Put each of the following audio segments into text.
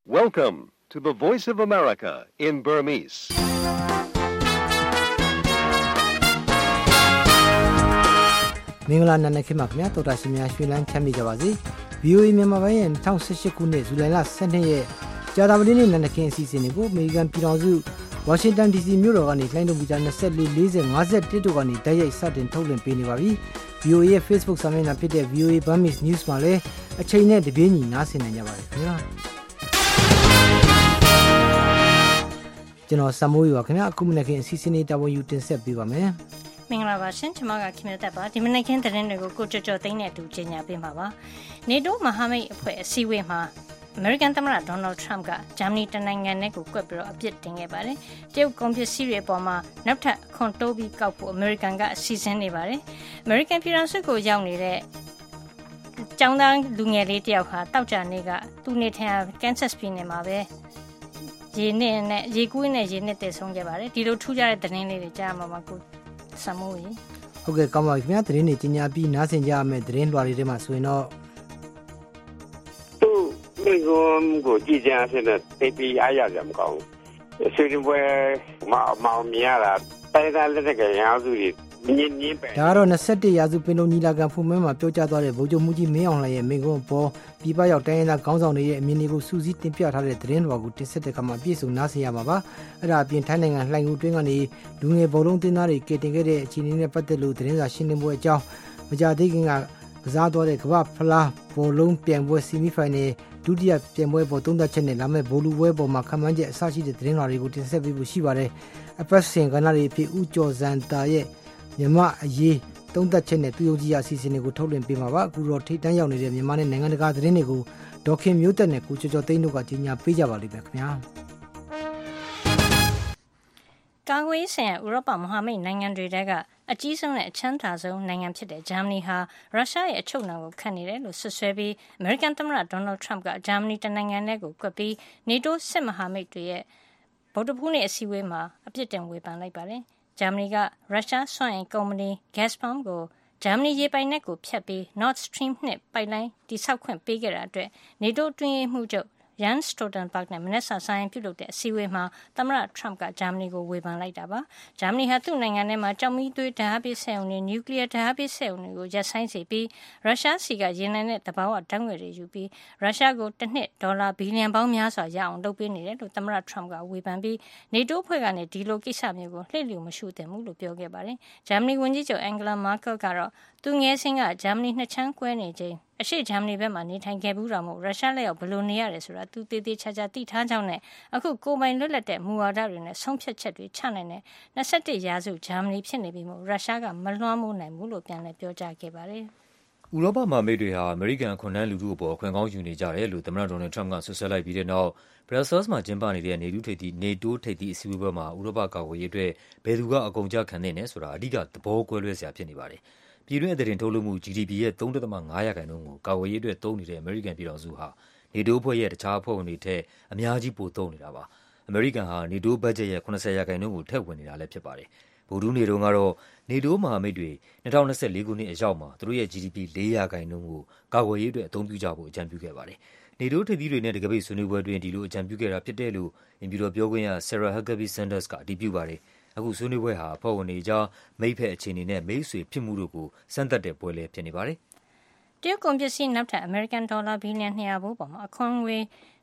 Welcome to the Voice of America in Burmese. Mingla Nanakima Kmiato Rashimia Shwilan Kamijawazi, VOA Memawayan, Town Seshakune, Zulala, Sene, Jadavini Nanakin Sisinigo, Megan Piranzu, Washington DC Muro on it, Lando Bidana Sedley Liz and Mazet Titogani, Daya Sudden Tolan Piniwavi, VOA Facebook Samina Pite, VOA Burmese News Male, a China de Bini, Nasin and Yawa. General Samoy Wakana, Kuminakin Sisini, W. Tinsep Bivame. မင်္ဂလာပါရှင်ကျွန်မကခင်ဗျာတက်ပါဒီမနေ့ခင်းသတင်းတွေကိုကိုကြော်ကြော်သိန်းနဲ့အတူကြီးညာပေးမှာပါ NATO မဟာမိတ်အဖွဲ့အစည်းအဝေးမှာ American သမ္မတ Donald Trump က Germany တနိုင်ငံနဲ့ကိုကွက်ပြီးတော့အပြစ်တင်ခဲ့ပါတယ်တရုတ်ကွန်ပျူတာတွေအပေါ်မှာနောက်ထပ်အခွန်တိုးပြီးကောက်ဖို့ American ကအစီအစဉ်နေပါတယ် American ပြည်ထောင်စုကိုရောက်နေတဲ့ကျောင်းသားလူငယ်လေးတယောက်ဟာတောက်ကြနေ့ကသူ့နေထိုင်ရာ Kansas ပြည်နယ်မှာပဲရေကူးနဲ့ရေနစ်တည်ဆုံးခဲ့ပါတယ်ဒီလိုထူးခြားတဲ့သတင်းလေးတွေကြားမှာပါကို Samoy. Okay, come on, Mia Trini, Tinabi, nothing Jam, Drain Valley Demas, we know. Two go Gijan in the API go. The certain where Mount Miara, Tayla, Daro Naseti Yazupino Nilaga Fumema, Toja, Bojo Muji Meon, Mego, Po, Pipa, Diana, Gonzon, Minigo, Susie, Timpia, Drain, Wagu, Tesseta, Kamapiso, Nasi Yamaba, Arabian Tanning and Langu Dingani, doing a volunteer, getting a Chinina Patelu, Trina, Shinimo Jow, which are digging a Zado, Kwapla, Bolum, Pianbo, Semifine, Dudia, Pianbo, Botunda Chene, Lame, Bolu Webo, Makamanja, Sachi, the Train, or Rigu, Sebi Shibare, a person, Ganari, Ucho, Zantaye. Yama ye don't touch in the 2G season go told him Pimava, who rotate down the Yamani Nanga Renigo, Dokim Mutan, Kucho Tino Gatina Pijava Libacnia. Gangway said Europa Mohammed Nangan Redaga, a Jason at Chantazo, Nangam Chide, Germany ha, Russia a Chona candidate, Susebi, American Tamara Donald Trump got Germany to Nanganego, Kapi, NATO Semahamed to ye. Bodopune Siwema, a pitan weapon like Bale. Germany က Russia စွမ်းအင်ကုမ္ပဏီ Gazprom ကို Germany ရေပိုင်နက်ကိုဖြတ်ပြီး Nord Stream 2 ပိုက်လိုင်းတိစောက်ခွင့်ပေးခဲ့တာအတွက် NATO တွင်းရေးမှူးချုပ် Jens Stoltenberg နဲ့ မနက်စာဆိုင်ပြုလုပ်တဲ့အစည်းအဝေးမှာသမ္မတ Trump က Germany ကိုဝေဖန်လိုက်တာပါ။ Germany ဟာသူ့နိုင်ငံထဲမှာကြောက်မီးသွေးဓာတ်အားပေးစက်ရုံတွေ Nuclear ဓာတ်အားပေးစက်ရုံတွေကိုရပ်ဆိုင်းစေပြီး Russia စီကရေနံနဲ့သဘာဝဓာတ်ငွေ့တွေယူပြီး Russia ကိုတစ်နှစ်ဒေါ်လာဘီလီယံပေါင်းများစွာရအောင်လုပ်ပေးနေတယ်လို့သမ္မတ Trump ကဝေဖန်ပြီး NATO အဖွဲ့ကနေဒီလိုကိစ္စမျိုးကိုလှည့်လျူမရှုသင့်ဘူးလို့ပြောခဲ့ပါတယ်။ Germany ဝန်ကြီးချုပ် Angela Merkel ကတော့သူငယ်စဉ်က Germany နှစ်ချမ်းကွဲနေချိန်အရှိဂျာမနီဘက်မှာနေထိုင်ခဲ့ဘူးတာမို့ရုရှားလက်အောက်ဘယ်လိုနေရတယ်ဆိုတာသူတည်တည်ချာချာသိထားကြောင်းနဲ့အခုကိုယ်ပိုင်လွတ်လပ်တဲ့မူဝါဒတွေနဲ့ဆုံးဖြတ်ချက်တွေချနိုင်တဲ့21ရာစုဂျာမနီဖြစ်နေပြီမို့ရုရှားကမလွှမ်းမိုးနိုင်ဘူးလို့ပြန်လည်ပြောကြားခဲ့ပါတယ်။ဥရောပမဟာမိတ်တွေဟာအမေရိကန်အခွန်ထမ်းလူထုအပေါ်အခွင့်ကောင်းယူနေကြတယ်လို့သမ္မတဒေါ်နယ်ထရမ့်ကဆွဆွဲလိုက်ပြီးတဲ့နောက်ဘရပ်ဆဲလ်စ်မှာကျင်းပနေတဲ့နေတိုးထိပ်သီးအစည်းအဝေးပွဲမှာဥရောပကာကွယ်ရေးအတွက်ဘယ်သူကအကုန်အကျခံသင့်တယ်ဆိုတာအဓိကသဘောကွဲလွဲစရာဖြစ်နေပါတယ်။ပြည်တွင်းအသားတင်ထုတ်လုပ်မှု GDP ရဲ့ 3.5% ကိုကာကွယ်ရေးအတွက်သုံးနေတဲ့အမေရိကန်ပြည်ထောင်စုဟာနေတိုးအဖွဲ့ရဲ့တခြားအဖွဲ့ဝင်တွေထက်အများကြီးပိုသုံးနေတာပါ။အမေရိကန်ဟာနေတိုးဘတ်ဂျက်ရဲ့ 80% ကိုထည့်ဝင်နေတာလည်းဖြစ်ပါတယ်။ဗုဒ္ဓဟူးနေ့တုန်းကတော့နေတိုးမဟာမိတ်တွေ2024ခုနှစ်အရောက်မှာသူတို့ရဲ့ GDP 4%ကိုကာကွယ်ရေးအတွက်အသုံးပြုကြဖို့အကြံပြုခဲ့ပါတယ်။နေတိုးထိပ်သီးတွေနဲ့တကယ့်ဆွေးနွေးပွဲတွင်ဒီလိုအကြံပြုခဲ့တာဖြစ်တယ်လို့အိမ်ဖြူတော်ပြောခွင့်ရ Sarah Huckabee Sanders ကအတည်ပြုပါတယ်။အခုဆွေးနွေးပွဲဟာအဖွဲ့ဝင်တွေကြားမိတ်ဖက်အခြေအနေနဲ့မိတ်ဆွေဖြစ်မှုတို့ကိုစမ်းသပ်တဲ့ပွဲလည်းဖြစ်နေပါတယ်။တရုတ်ကွန်ပျူတာနောက်ထပ် American dollar ဘီလီယံ200ဘိုးပေါ်မှာအခွန်ငွေ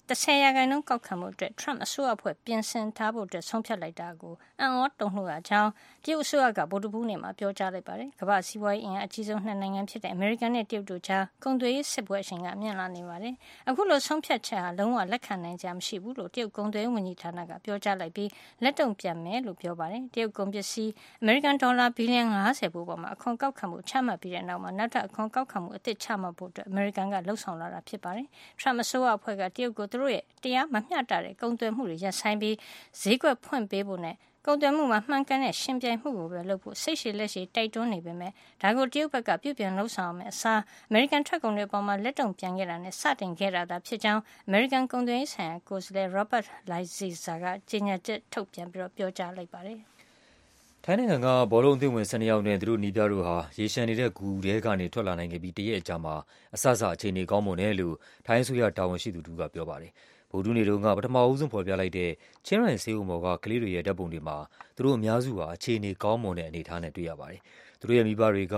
10%ကောက်ခံမှုအတွက် Trump အစိုးရအဖွဲ့ပြင်ဆင်ထားဖို့အတွက်ဆုံးဖြတ်လိုက်တာကိုအံ့ဩတုန်လှုပ်ရကြောင်းတရုတ်အစိုးရကဗုဒ္ဓဟူးနေ့မှာပြောကြားလိုက်ပါတယ်။ကမ္ဘာစီးပွားရေးအင်အားအကြီးဆုံးနှစ်နိုင်ငံဖြစ်တဲ့ American နဲ့တရုတ်တို့ကြားကုန်သွယ်ရေးစစ်ပွဲအရှိန်ကမြင့်လာနေပါတယ်။အခုလိုဆုံးဖြတ်ချက်ဟာလုံးဝလက်ခံနိုင်ကြမရှိဘူးလို့တရုတ်ကုန်သွယ်ရေးဝန်ကြီးဌာနကပြောကြားလိုက်ပြီးလက်တုံ့ပြန်မယ်လို့ပြောပါတယ်။တရုတ်ကုန်ပစ္စည်း American dollar ဘီလီယံ50ဘိုးပေါ်မှာအခွန်ကောက်ခံမှုချမှတ်ပြီးတဲ့နောက်မှာနောက်ထပ်အခွန်ကောက်ခံမှုအသစ်ချမှတ်ဖို့အတွက် American ကလှုံ့ဆော်လာတာဖြစ်ပါတယ်။ Trump အစိုးရအဖွဲ့ကတရုတ်ကိုသူတို့ရဲ့တရားမမျှတတဲ့ကုန်သွယ်မှုတွေရပ်ဆိုင်းပြီးဈေးကွက်ဖွင့်ပေးဖို့နဲ့ကုန်သွယ်မှုမှာမှန်ကန်တဲ့ရှင်ပြိုင်မှုကိုပဲလုပ်ဖို့စိတ်ရှည်လက်ရှည်တိုက်တွန်းနေပေမဲ့ဒါကိုတရုတ်ဘက်ကပြုပြင်လှုံ့ဆော်အောင်အစား American ထွက်ကုန်တွေအပေါ်မှာလက်တုံ့ပြန်ခဲ့တာနဲ့စတင်ခဲ့တာသာဖြစ်ကြောင်း American ကုန်သွယ်ရေးဆိုင်ရာကိုယ်စားလှယ် Robert Lighthizer ကကြေညာချက်ထုတ်ပြန်ပြီးပြောကြားလိုက်ပါတယ်။ထိုင်းနိုင်ငံကဘောလုံးအသင်းဝင်12ယောက်နဲ့သူတို့နီးပြတို့ဟာရေရှမ်းနေတဲ့ဂူထဲကနေထွက်လာနိုင်ခဲ့ပြီးတရက်အကြာမှာအဆအဆအခြေအနေကောင်းမွန်တယ်လို့ထိုင်းအစိုးရတာဝန်ရှိသူတို့ကပြောပါတယ်။ဗုဒ္ဓနေ့တုန်းကပထမဦးဆုံးဖော်ပြလိုက်တဲ့ချင်းရိုင်ဆေးရုံပေါ်ကကလေးတွေရဲ့ဓာတ်ပုံတွေမှာသူတို့အများစုဟာအခြေအနေကောင်းမွန်တဲ့အနေအထားနဲ့တွေ့ရပါတယ်။သူတို့ရဲ့မိဘတွေက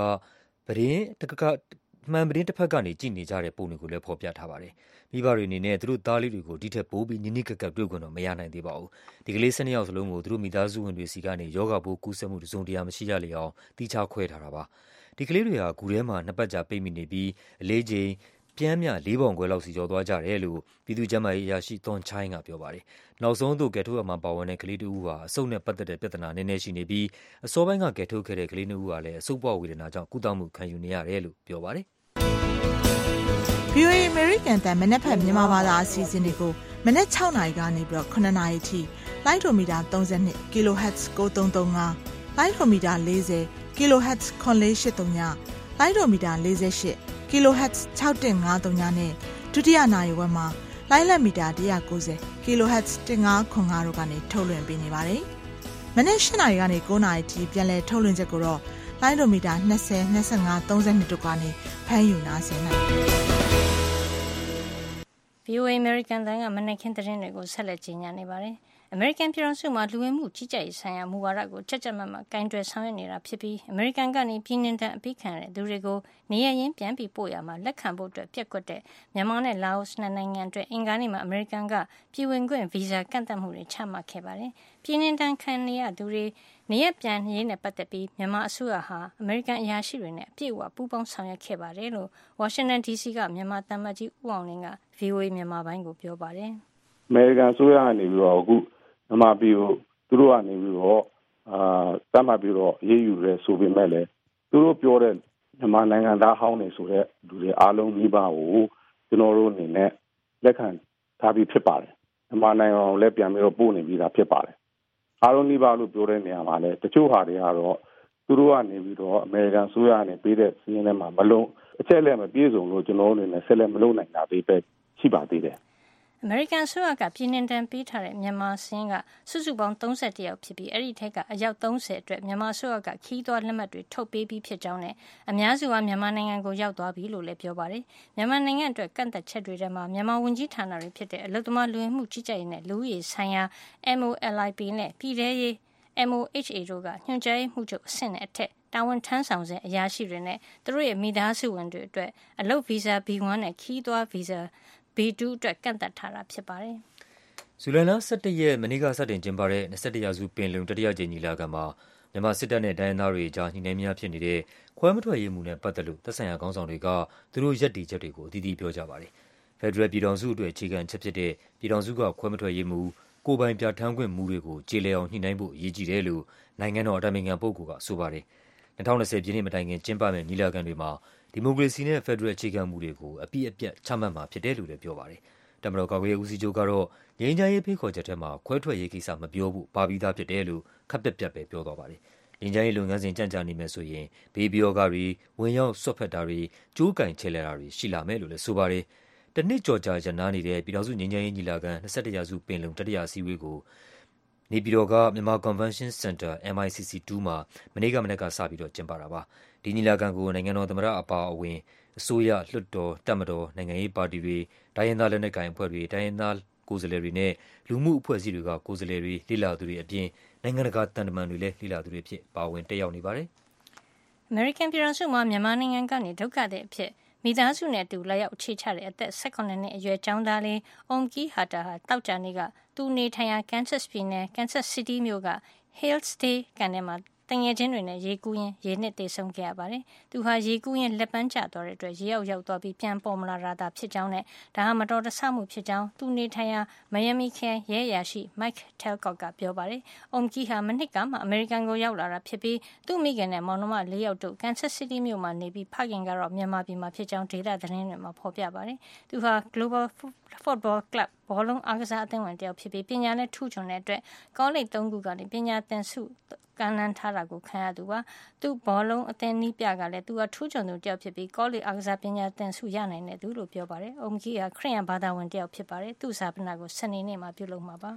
မှန်ပတင်းတစ်ဖက်ကနေကြည့်နေကြတဲ့ပုံတွေကိုလည်းဖော်ပြထားပါတယ်။မိဘတွေအနေနဲ့သူတို့သားလေးတွေကိုဒီထက်ပိုပြီးနီးနီးကပ်ကပ်တွေ့ခွင့်တော့မရနိုင်သေးပါဘူး။ဒီကလေး12ယောက်စလုံးကိုသူတို့မိသားစုဝင်တွေစီကနေယောဂပိုးကူးစက်မှုတစုံတရာမရှိရလေအောင်တိကျခွဲထားတာပါ။ဒီကလေးတွေဟာဂူထဲမှာ2ပတ်ကြာပိတ်မိနေပြီးအလေးချိန်ပြင်းမြ4ပေါင်ခွဲလောက်စီကျော်သွားကြတယ်လို့ပြည်သူ့ကျန်းမာရေးအရာရှိသွန်ချိုင်းကပြောပါတယ်။နောက်ဆုံးသို့ကယ်ထုတ်ရမှာပါဝင်တဲ့ကလေး2ဦးဟာအဆုတ်နဲ့ပတ်သက်တဲ့ပြဿနာနည်းနည်းရှိနေပြီးအစောပိုင်းကကယ်ထုတ်ခဲ့တဲ့ကလေး2ဦးဟာလည်းအဆုတ်ပွဝေဒနာကြောင့်ကုသမှုခံယူနေရတယ်လို့ပြောပါတယ်။ VOA American တန်မနက်ဖက်မြန်မာဘာသာအစီအစဉ်တွေကိုမနက်6နာရီကနေပြီးတော့9နာရီထိလိုင်းဒိုမီတာ32 kHz 9335လိုင်းဒိုမီတာ40 kHz 9483လိုင်းဒိုမီတာ48 kHz 6153နဲ့ဒုတိယနာရီဝက်မှာလိုင်းလက်မီတာ190 kHz 1505တို့ကနေထုတ်လွှင့်ပေးနေပါတယ်။မနက်7နာရီကနေ9နာရီထိပြန်လည်ထုတ်လွှင့်ချက်ကိုတော့လိုင်းဒိုမီတာ20 25 32တို့ကနေဖမ်းယူနားဆင်နိုင်ပါတယ်။ VOA American တန်ကမနက်ခင်းသတင်းတွေကိုဆက်လက်ကြီးညာနေပါတယ်။ American ပြည်ထောင်စုမှာလူဝင်မှုကြီးကြပ်ရေးဆိုင်ရာမူဝါဒကိုကြက်ကြက်မတ်မတ်ကင်တွယ်ဆောင်ရွက်နေတာဖြစ်ပြီး American ကနေပြည်နှင်တန်အပိခံရတဲ့သူတွေကိုနေရရင်ပြန်ပြီးပို့ရမှာလက်ခံဖို့အတွက်ပြက်ကွက်တဲ့မြန်မာနဲ့လာအိုနှစ်နိုင်ငံအတွက်အင်္ဂါနေ့မှာ American ကပြည်ဝင်ခွင့်ဗီဇာကန့်သတ်မှုတွေချမှတ်ခဲ့ပါတယ်။ပြည်နှင်တန်ခံနေရသူတွေနေရပြန်ရေးနဲ့ပတ်သက်ပြီးမြန်မာအစိုးရဟာ American အရာရှိတွေနဲ့အပြည့်အဝပူးပေါင်းဆောင်ရွက်ခဲ့ပါတယ်လို့ Washington DC ကမြန်မာသံအမတ်ကြီးဦးအောင်လင်းက VOA မြန်မာပိုင်းကိုပြောပါတယ်။ American အစိုးရကနေပြီးတော့အခုမြန်မာပြည်ကိုသူတို့ကနေပြီးတော့သတ်မှတ်ပြီးတော့ရေးယူရဲဆိုပေမဲ့လည်းသူတို့ပြောတဲ့မြန်မာနိုင်ငံသားဟောင်းနေဆိုတဲ့လူတွေအားလုံးမိဘကိုကျွန်တော်တို့အနေနဲ့လက်ခံထားပြီးဖြစ်ပါတယ်မြန်မာနိုင်ငံကိုလည်းပြန်ပြီးတော့ပို့နေပြီးသားဖြစ်ပါတယ်အားလုံးမိဘလို့ပြောတဲ့နေရာမှာလည်းတချို့ဟာတွေကတော့သူတို့ကနေပြီးတော့အမေရိကန်အစိုးရကနေပေးတဲ့စီးရင်ထဲမှာမလုံးအချက်လက်မပြည့်စုံလို့ကျွန်တော်တို့အနေနဲ့ဆက်လက်မလုပ်နိုင်တာပဲရှိပါသေးတယ် American အစိုးရကပြည်နှင်တန်ပေးထားတဲ့မြန်မာစင်းကစုစုပေါင်း31ယောက်ဖြစ်ပြီးအဲ့ဒီထက်ကအယောက်30အတွက်မြန်မာအစိုးရကခီးသွွားလက်မှတ်တွေထုတ်ပေးပြီးဖြစ်ကြောင်းနဲ့အများစုဟာမြန်မာနိုင်ငံကိုရောက်သွားပြီလို့လည်းပြောပါတယ်။မြန်မာနိုင်ငံအတွက်ကန့်သက်ချက်တွေထဲမှာမြန်မာဝန်ကြီးဌာနတွေဖြစ်တဲ့အလုပ်သမားလူဝင်မှုကြီးကြပ်ရေးနဲ့လူဦးရေဆိုင်ရာ MOLIP နဲ့ပြည်ထရေး MOHA တို့ကညွှန်ကြားရေးမှူးချုပ်အဆင့်နဲ့အထက်တာဝန်ထမ်းဆောင်စဉ်အရာရှိတွေနဲ့သူတို့ရဲ့မိသားစုဝင်တွေအတွက်အလုပ်ဗီဇာ B1 နဲ့ခီးသွွားဗီဇာB2 အတွက်ကန့်သတ်ထားတာဖြစ်ပါတယ်။ဇူလိုင်လ17ရက်မနေ့ကစတင်ကျင်းပတဲ့21ရာစုပင်လုံတတိယကြိမ်ညီလာခံမှာမြန်မာစစ်တပ်နဲ့တိုင်းရင်းသားတွေအကြားညှိနှိုင်းများဖြစ်နေတဲ့ခွဲမထွက်ရေးမှုနဲ့ပတ်သက်လို့သက်ဆိုင်ရာခေါင်းဆောင်တွေကသူတို့ရပ်တည်ချက်တွေကိုအသီးသီးပြောကြပါတယ်။ဖက်ဒရယ်ပြည်ထောင်စုအတွက်အခြေခံချက်ဖြစ်တဲ့ပြည်ထောင်စုကခွဲမထွက်ရေးမှုကိုယ်ပိုင်ပြဋ္ဌာန်းခွင့်မှုတွေကိုကျေလည်အောင်ညှိနှိုင်းဖို့အရေးကြီးတယ်လို့နိုင်ငံတော်အတိုင်ပင်ခံပုဂ္ဂိုလ်ကဆိုပါတယ်။2020ပြည့်နှစ်မတိုင်ခင်ကျင်းပမယ့်ညီလာခံတွေမှာဒီမိုကရေစီနဲ့ဖက်ဒရယ်အခြေခံမှုတွေကိုအပြည့်အပြတ်ချမှတ်မှာဖြစ်တယ်လို့လည်းပြောပါတယ်။တမတော်ကာကွယ်ရေးဦးစီးချုပ်ကတော့ငြိမ်းချမ်းရေးဖိတ်ခေါ်ချက်ထဲမှာခွဲထွက်ရေးကိစ္စမပြောဘူးပါပြီးသားဖြစ်တယ်လို့ခပ်ပြတ်ပြတ်ပဲပြောသွားပါတယ်။ငြိမ်းချမ်းရေးလုပ်ငန်းစဉ်ကြန့်ကြာနေမယ်ဆိုရင်ဘေးပြောကားတွေဝင်ရောက်ဆွတ်ဖက်တာတွေကြိုးကင်ချဲလဲတာတွေရှိလာမယ်လို့လည်းဆိုပါတယ်။တနစ်ကြော်ကြာရနာနေတဲ့ပြည်ထောင်စုငြိမ်းချမ်းရေးညီလာခံ21ရာစုပင်လုံတတိယအစည်းအဝေးကိုနေပြည်တော်ကမြန်မာ Convention Center MICC2 မှာမနေ့ကမနေ့ကစပြီးတော့ကျင်းပတာပါ။ဒီညီလာခံကိုနိုင်ငံတော်သမ္မတအပါအဝင်အစိုးရလွှတ်တော်တပ်မတော်နိုင်ငံရေးပါတီတွေတိုင်းရင်းသားလက်နက်ကိုင်အဖွဲ့တွေတိုင်းရင်းသားကိုယ်စားလှယ်တွေနဲ့လူမှုအဖွဲ့အစည်းတွေကကိုယ်စားလှယ်တွေလေ့လာသူတွေအပြင်နိုင်ငံတကာတန်တမန်တွေလည်းလေ့လာသူတွေဖြစ်ပါဝင်တက်ရောက်နေပါတယ်။ American ပြည်ထောင်စုမှာမြန်မာနိုင်ငံကနေဒုက္ခသည်အဖြစ်မိသားစုနဲ့အတူလာရောက်အခြေချတဲ့အသက်18နှစ်အရွယ်ကျောင်းသားလေး Omki Hata ဟာတောက်ကြနေကသူနေထိုင်ရာ Kansas ပြည်နယ် Kansas City မြို့က Hales Day ကန်ထဲမှာတငယ်ချင်းတွေနဲ့ရေကူးရင်းရေနစ်သေဆုံးခဲ့ရပါတယ်။သူဟာရေကူးရင်းလက်ပန်းကျသွားတဲ့အတွက်ရေရောက်သွားပြီးပြန်ပေါ်မလာတာဖြစ်ကြောင်းနဲ့ဒါဟာမတော်တဆမှုဖြစ်ကြောင်းသူနေထိုင်ရာ Miami ခရိုင်ရဲအရာရှိ Mike Talcott ကပြောပါတယ်။ Omki ဟာမနှစ်ကမှအမေရိကန်ကိုရောက်လာတာဖြစ်ပြီးသူ့မိခင်နဲ့မောင်နှမ4ယောက်တို့ Kansas City မြို့မှာနေပြီးဖခင်ကတော့မြန်မာပြည်မှာဖြစ်ကြောင်းဒေသသတင်းတွေမှာဖော်ပြပါတယ်။သူဟာ Global Football Club ဘောလုံးအားကစားအသင်းဝင်တယောက်ဖြစ်ပြီးပညာနဲ့ထူးချွန်တဲ့အတွက်ကောလိပ်3ခုကနေပညာသင်ဆုကမ်းလှမ်းထားတာကိုခံရသူပါသူဘောလုံးအသင်းနီးပြကလည်းသူဟာထူးချွန်သူတယောက်ဖြစ်ပြီးကောလိပ်အားကစားပညာသင်ဆုရနိုင်တဲ့သူလို့ပြောပါတယ်။အုံကြီးကခရစ်ယာန်ဘာသာဝင်တယောက်ဖြစ်ပါတယ်။သူ့စာပနာကိုစနေနေ့မှာပြုလုပ်မှာပါ။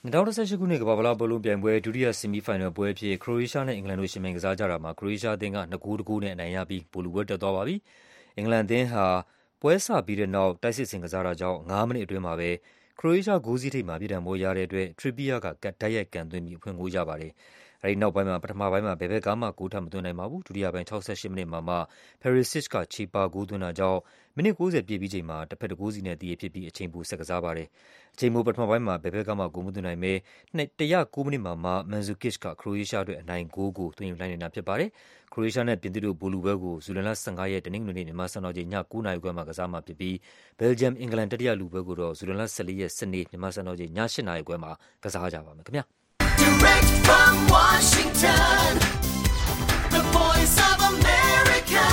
2018 ခုနှစ်ကမ္ဘာ့ဖလားဘောလုံးပြိုင်ပွဲဒုတိယဆီမီဖိုင်နယ်ပွဲအဖြစ်ခရိုအေးရှားနဲ့အင်္ဂလန်တို့ယှဉ်ပြိုင်ကစားကြတာမှာခရိုအေးရှားအသင်းက2-1နဲ့အနိုင်ရပြီးဗိုလ်လုပွဲတက်သွားပါပြီ။အင်္ဂလန်အသင်းဟာပွဲစပြီးတဲ့နောက်တိုက်စစ်ဆင်ကစားတာကြောင့်9မိနစ်အတွင်းမှာပဲခရိုအေးရှားဂိုးစည်းထိပ်မှာပြစ်ဒဏ်ပွဲရတဲ့အတွက်ထရီပီယာကတိုက်ရိုက်ကန်သွင်းပြီးအဖွင့်ဂိုးရပါတယ်။အဲဒီနောက်ပိုင်းမှာပထမပိုင်းမှာဘယ်ဘက်ကမှဂိုးထပ်မသွင်းနိုင်ပါဘူး။ဒုတိယပိုင်း68မိနစ်မှာမှဖယ်ရီစစ်ကချေပဂိုးသွင်းတာကြောင့်မိနစ်90ပြည့်ပြီးချိန်မှာတစ်ဖက်တစ်ဂိုးစီနဲ့တည်ဖြစ်ပြီးအချိန်ပိုဆက်ကစားပါတယ်။အချိန်ပိုပထမပိုင်းမှာဘယ်ဘက်ကမှဂိုးမသွင်းနိုင်ပဲ109မိနစ်မှာမှမန်ဇူကစ်ကခရိုအေးရှားအတွက်အနိုင်ဂိုးကိုသွင်းယူနိုင်နေတာဖြစ်ပါတယ်။ခရိုအေးရှားနဲ့ပြင်သစ်တို့ဗိုလ်လုပွဲကိုဇူလိုင်လ15ရက်တနင်္ဂနွေနေ့မြန်မာစံတော်ချိန်ည9:00နာရီခွဲမှာကစားမှာဖြစ်ပြီးဘယ်လ်ဂျီယမ်အင်္ဂလန်တတိယလုပွဲကိုတော့ဇူလိုင်လ14ရက်စနေမြန်မာစံတော်ချိန်ည8:00နာရီခွဲမှာကစားကြပါမယ်ခင်ဗျာ။ Direct from Washington, the voice of America,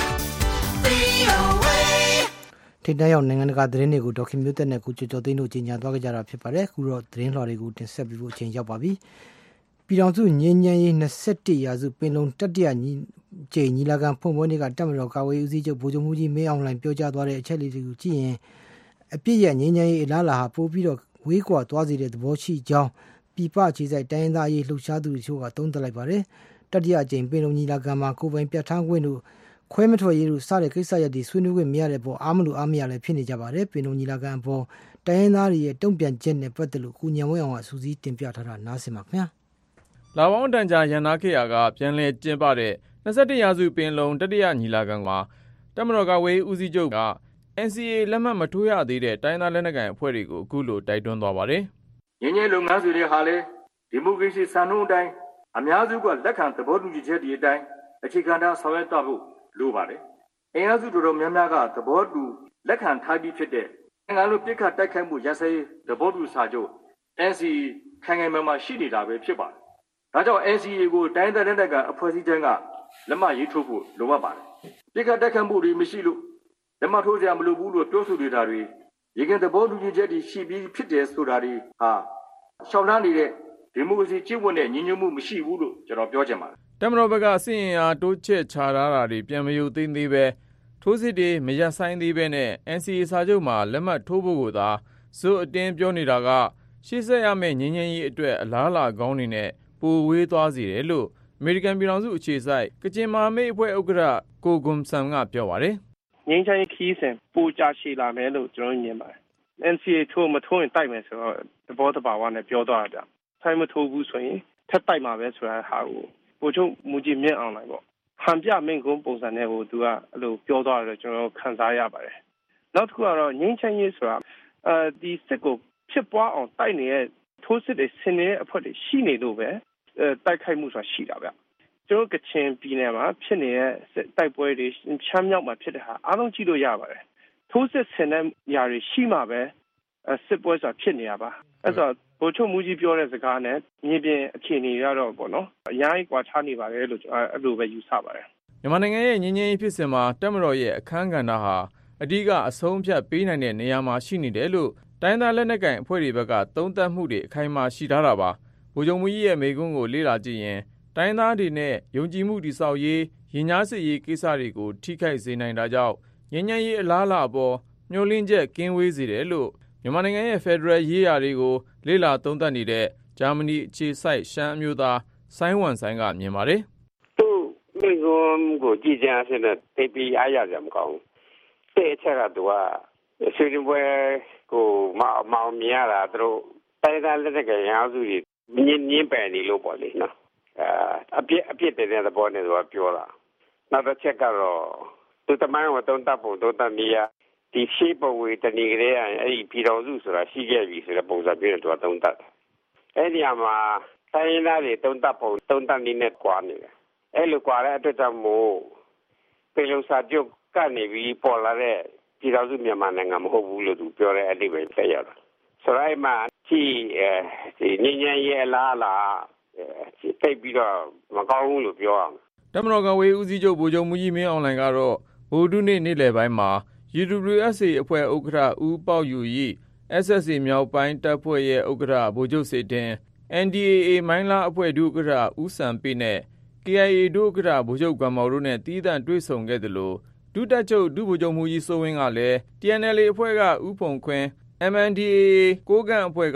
VOA. ထိပ်တန်းရောက်နိုင်ငံတကာသတင်းတွေကိုဒေါက်ခင်မျိုးသက်နဲ့ကိုကျော်ကျော်သိန်းတို့ကြီးညာသွားကြတာဖြစ်ပါတယ်အခုတော့သတင်းလှော်တွေကိုတင်ဆက်ပေးဖို့အချိန်ရောက်ပါပြီပြည်ထောင်စုငြိမ်းချမ်းရေး21ရာစုပင်လုံတတိယကြိမ်ညီလာခံဖွင့်ပွဲနေ့ကတပ်မတော်ကာကွယ်ရေးဦးစီးချုပ်ဗိုလ်ချုပ်မှူးကြီးမင်းအောင်လှိုင်ပြောကြားသွားတဲ့အချက်တွေကိုကြည့်ရင်အပြည့်ရငြိမ်းချမ်းရေးအလားအလာဟာပိုပြီးတော့ဝေးကွာသွားစေတဲ့သဘောရှိကြောင်းပြည်ပခြေစိုက်တိုင်းသားရေးလှုပ်ရှားသူတို့ကသုံးသပ်လိုက်ပါတယ်တတိယကြိမ်ပင်လုံညီလာခံမှာကိုယ်ပိုင်ပြဋ္ဌာန်းခွင့်တို့ခွဲမထွက်ရေးတို့စတဲ့ကိစ္စရပ်တွေဆွေးနွေးခွင့်မရတဲ့ပေါ်အားမလို့အားမရလည်းဖြစ်နေကြပါတယ်ပင်လုံညီလာခံအပေါ်တိုင်းရင်းသားတွေရဲ့တုံ့ပြန်ချက်နဲ့ပတ်သက်လို့ကိုညံဝဲအောင်ကစူးစီးတင်ပြထားတာနားဆင်ပါခင်ဗျာလာပေါင်းတန်ကြာရန်နာခေယာကပြန်လည်ကျင်းပတဲ့21ရာစုပင်လုံတတိယညီလာခံမှာတပ်မတော်ကာကွယ်ရေးဦးစီးချုပ်က NCA လက်မှတ်မထိုးရသေးတဲ့တိုင်းသားလက်နက်ကိုင်အဖွဲ့တွေကိုအခုလိုတိုက်တွန်းသွားပါတယ်ငြိမ်းချမ်းလုပ်ငန်းစုတွေဟာလည်းဒီမိုကရေစီစံနှုန်းအတိုင်းအများစုကလက်ခံသဘောတူညီချက်တွေအတိုင်းအခြေခံထားဆောင်ရွက်သွားဖို့လိုပါတယ်။အင်အားစုတော်တော်များများကသဘောတူလက်ခံထားပြီးဖြစ်တဲ့နိုင်ငံလုံးပြစ်ခတ်တိုက်ခိုက်မှုရစရေးသဘောတူစာချုပ် NCA ခိုင်ခိုင်မာမာရှိနေတာပဲဖြစ်ပါတယ်။ဒါကြောင့် NCA ကိုတိုင်းဒေသနဲ့ကအဖွဲ့အစည်းတိုင်းကလက်မှတ်ရေးထိုးဖို့လိုအပ်ပါတယ်။ပြစ်ခတ်တိုက်ခိုက်မှုတွေမရှိလို့လက်မှတ်ထိုးကြမလို့ဘူးလို့ပြောဆိုနေတာတွေရေကန်သဘောတူညီချက်တွေရှိပြီးဖြစ်တယ်ဆိုတာတွေဟာရှောင်လန်းနေတဲ့ဒီမိုကရေစီကျင့်ဝတ်နဲ့ညီညွတ်မှုမရှိဘူးလို့ကျွန်တော်ပြောချင်ပါတယ်။တပ်မတော်ဘက်ကစစ်ရင်အားတိုးချဲ့ချထားတာတွေပြန်မယုတ်သိမ်းသေးပဲထိုးစစ်တွေမရပ်ဆိုင်သေးပဲနဲ့ NCA စာချုပ်မှာလက်မှတ်ထိုးဖို့ကိုသာစိုးအတင်းပြောနေတာကရှေ့ဆက်ရမယ့်ငြိမ်းချမ်းရေးအတွက်အလားအလာကောင်းတွေနဲ့ပိုဝေးသွားစေတယ်လို့အမေရိကန်ပြည်ထောင်စုအခြေစိုက်ကချင်မဟာမိတ်အဖွဲ့ဥက္ကဋ္ဌကိုဂွမ်ဆမ်ကပြောပါတယ်။ငြိမ်းချမ်းရေးခီးစဉ်ပိုကြရှည်လာမယ်လို့ကျွန်တော်မြင်ပါတယ်။ NCA ထိုးမထိုးရင်တိုက်မယ်ဆိုတော့သဘောတဘာဝနဲ့ပြောသွားတာ။ဆိုင်မထိုးဘူးဆိုရင်ထပ်တိုက်မှာပဲဆိုတာဟာကိုပို့ချုပ်မူကြီးမြင့်အောင်လိုက်ပေါ့ဟန်ပြမင်းကုန်းပုံစံနဲ့ဟိုသူကအဲ့လိုပြောသွားတယ်ကျွန်တော်ခံစားရပါတယ်နောက်တစ်ခုကတော့ငြိမ်းချမ်းရေးဆိုတာဒီစစ်ကိုဖြစ်ပွားအောင်တိုက်နေတဲ့ထိုးစစ်တွေဆင်နေတဲ့အဖွဲ့တွေရှိနေလို့ပဲတိုက်ခိုက်မှုဆိုတာရှိတာဗျကျွန်တော်ကချင်ပြည်နယ်မှာဖြစ်နေတဲ့တိုက်ပွဲတွေချမ်းမြောက်မှာဖြစ်တဲ့ဟာအားလုံးကြည့်လို့ရပါတယ်ထိုးစစ်ဆင်တဲ့ຢာတွေရှိမှပဲစစ်ပွဲဆိုတာဖြစ်နေရပါအဲ့တော့ဘိုလ်ချုပ်မူကြီးပြောတဲ့စကားနဲ့မြေပြင်အခြေအနေရတော့ပေါ့နော်အများကြီးကွာခြားနေပါတယ်လို့အဲ့လိုပဲယူဆပါတယ်မြန်မာနိုင်ငံရဲ့ငြိမ်းချမ်းရေးဖြစ်စဉ်မှာတပ်မတော်ရဲ့အခမ်းကဏ္ဍဟာအဓိကအဆုံးဖြတ်ပေးနိုင်တဲ့နေရာမှာရှိနေတယ်လို့တိုင်းသားလက်နက်ကိုင်အဖွဲ့တွေဘက်ကသုံးသပ်မှုတွေအခိုင်အမာရှိထားတာပါဗိုလ်ချုပ်မူကြီးရဲ့မိန့်ခွန်းကိုလေ့လာကြည့်ရင်တိုင်းသားတွေနဲ့ယုံကြည်မှုတည်ဆောက်ရေးရင်ကြားစစ်ရေးကိစ္စတွေကိုထိခိုက်စေနိုင်တာကြောင့်ငြိမ်းချမ်းရေးအလားအလာအပေါ်မျှော်လင့်ချက်ကင်းဝေးစေတယ်လို့မြန်မာနိုင်ငံရဲ့ဖက်ဒရယ်ရေးရာတွေကိုလေ့လာသုံးသပ်နေတဲ့ဂျာမနီအခြေစိုက်ရှမ်းအမျိုးသားဆိုင်းဝမ်ဆိုင်ကမြင်ပါတယ်။သူမိကွန်ကိုကြည်ကြမ်းတဲ့တိတ်ပြီးအားရကြမကောင်း။တဲ့ချက်ကသူကဆွေးနွေးပွဲကိုမောင်မြင်ရတာသူတို့တိုင်းသားလက်နက်ရအောင်စုတွေညင်းပယ်နေလို့ပေါ့လေနော်။အပြစ်တဲ့သဘောနဲ့သူကပြောတာ။နောက်တစ်ချက်ကတော့သူတမိုင်းကိုတုံးတပ်ဖို့တုံးတပ်နေရဒီရှိပဝေတဏီကလေးအဲ့ဒီပြည်တော်စုဆိုတာရှိခဲ့ပြီဆိုတဲ့ပုံစံမျိုးနဲ့သူကတုံးတပ်အဲ့ဒီမှာတိုင်းရင်းသားတွေတုံးတပ်ပုံတုံးတပ်နည်းနဲ့ကွာနေတယ်အဲ့လိုကွာတဲ့အတွက်ကြောင့်မို့ပေလုံစာချုပ်ကနေပြီးပေါ်လာတဲ့ပြည်တော်စုမြန်မာနိုင်ငံမဟုတ်ဘူးလို့သူပြောတဲ့အဓိပ္ပာယ်သက်ရောက်တာဆိုတော့အဲ့မှာဒီငြိမ်းချမ်းရေးအလားအလာတိတ်ပြီးတော့မကောင်းဘူးလို့ပြောအောင်တပ်မတော်ကဝေးဦးစီးချုပ်ဗိုလ်ချုပ်မူကြီးမင်းအောင်လှိုင်ကတော့ဗိုလ်တုနေ့နေ့လယ်ပိုင်းမှာUWSA အဖွဲ့ဥက္ကဋ္ဌဦးပေါက်ယူရီ SSA မြောက်ပိုင်းတပ်ဖွဲ့ရဲ့ဥက္ကဋ္ဌဗိုလ်ချုပ်စေတင် NDAA မိုင်းလားအဖွဲ့ဒုဥက္ကဋ္ဌဦးစံပိနဲ့ KIA ဒုဥက္ကဋ္ဌဗိုလ်ချုပ်ကံမော်တို့နဲ့တီးသန့်တွေ့ဆုံခဲ့တယ်လို့ဒုတပ်ချုပ်ဒုဗိုလ်ချုပ်မူကြီးစိုးဝင်းကလည်း TNLA အဖွဲ့ကဦးဖုံခွင်း MNDAA ကိုးကန့်အဖွဲ့က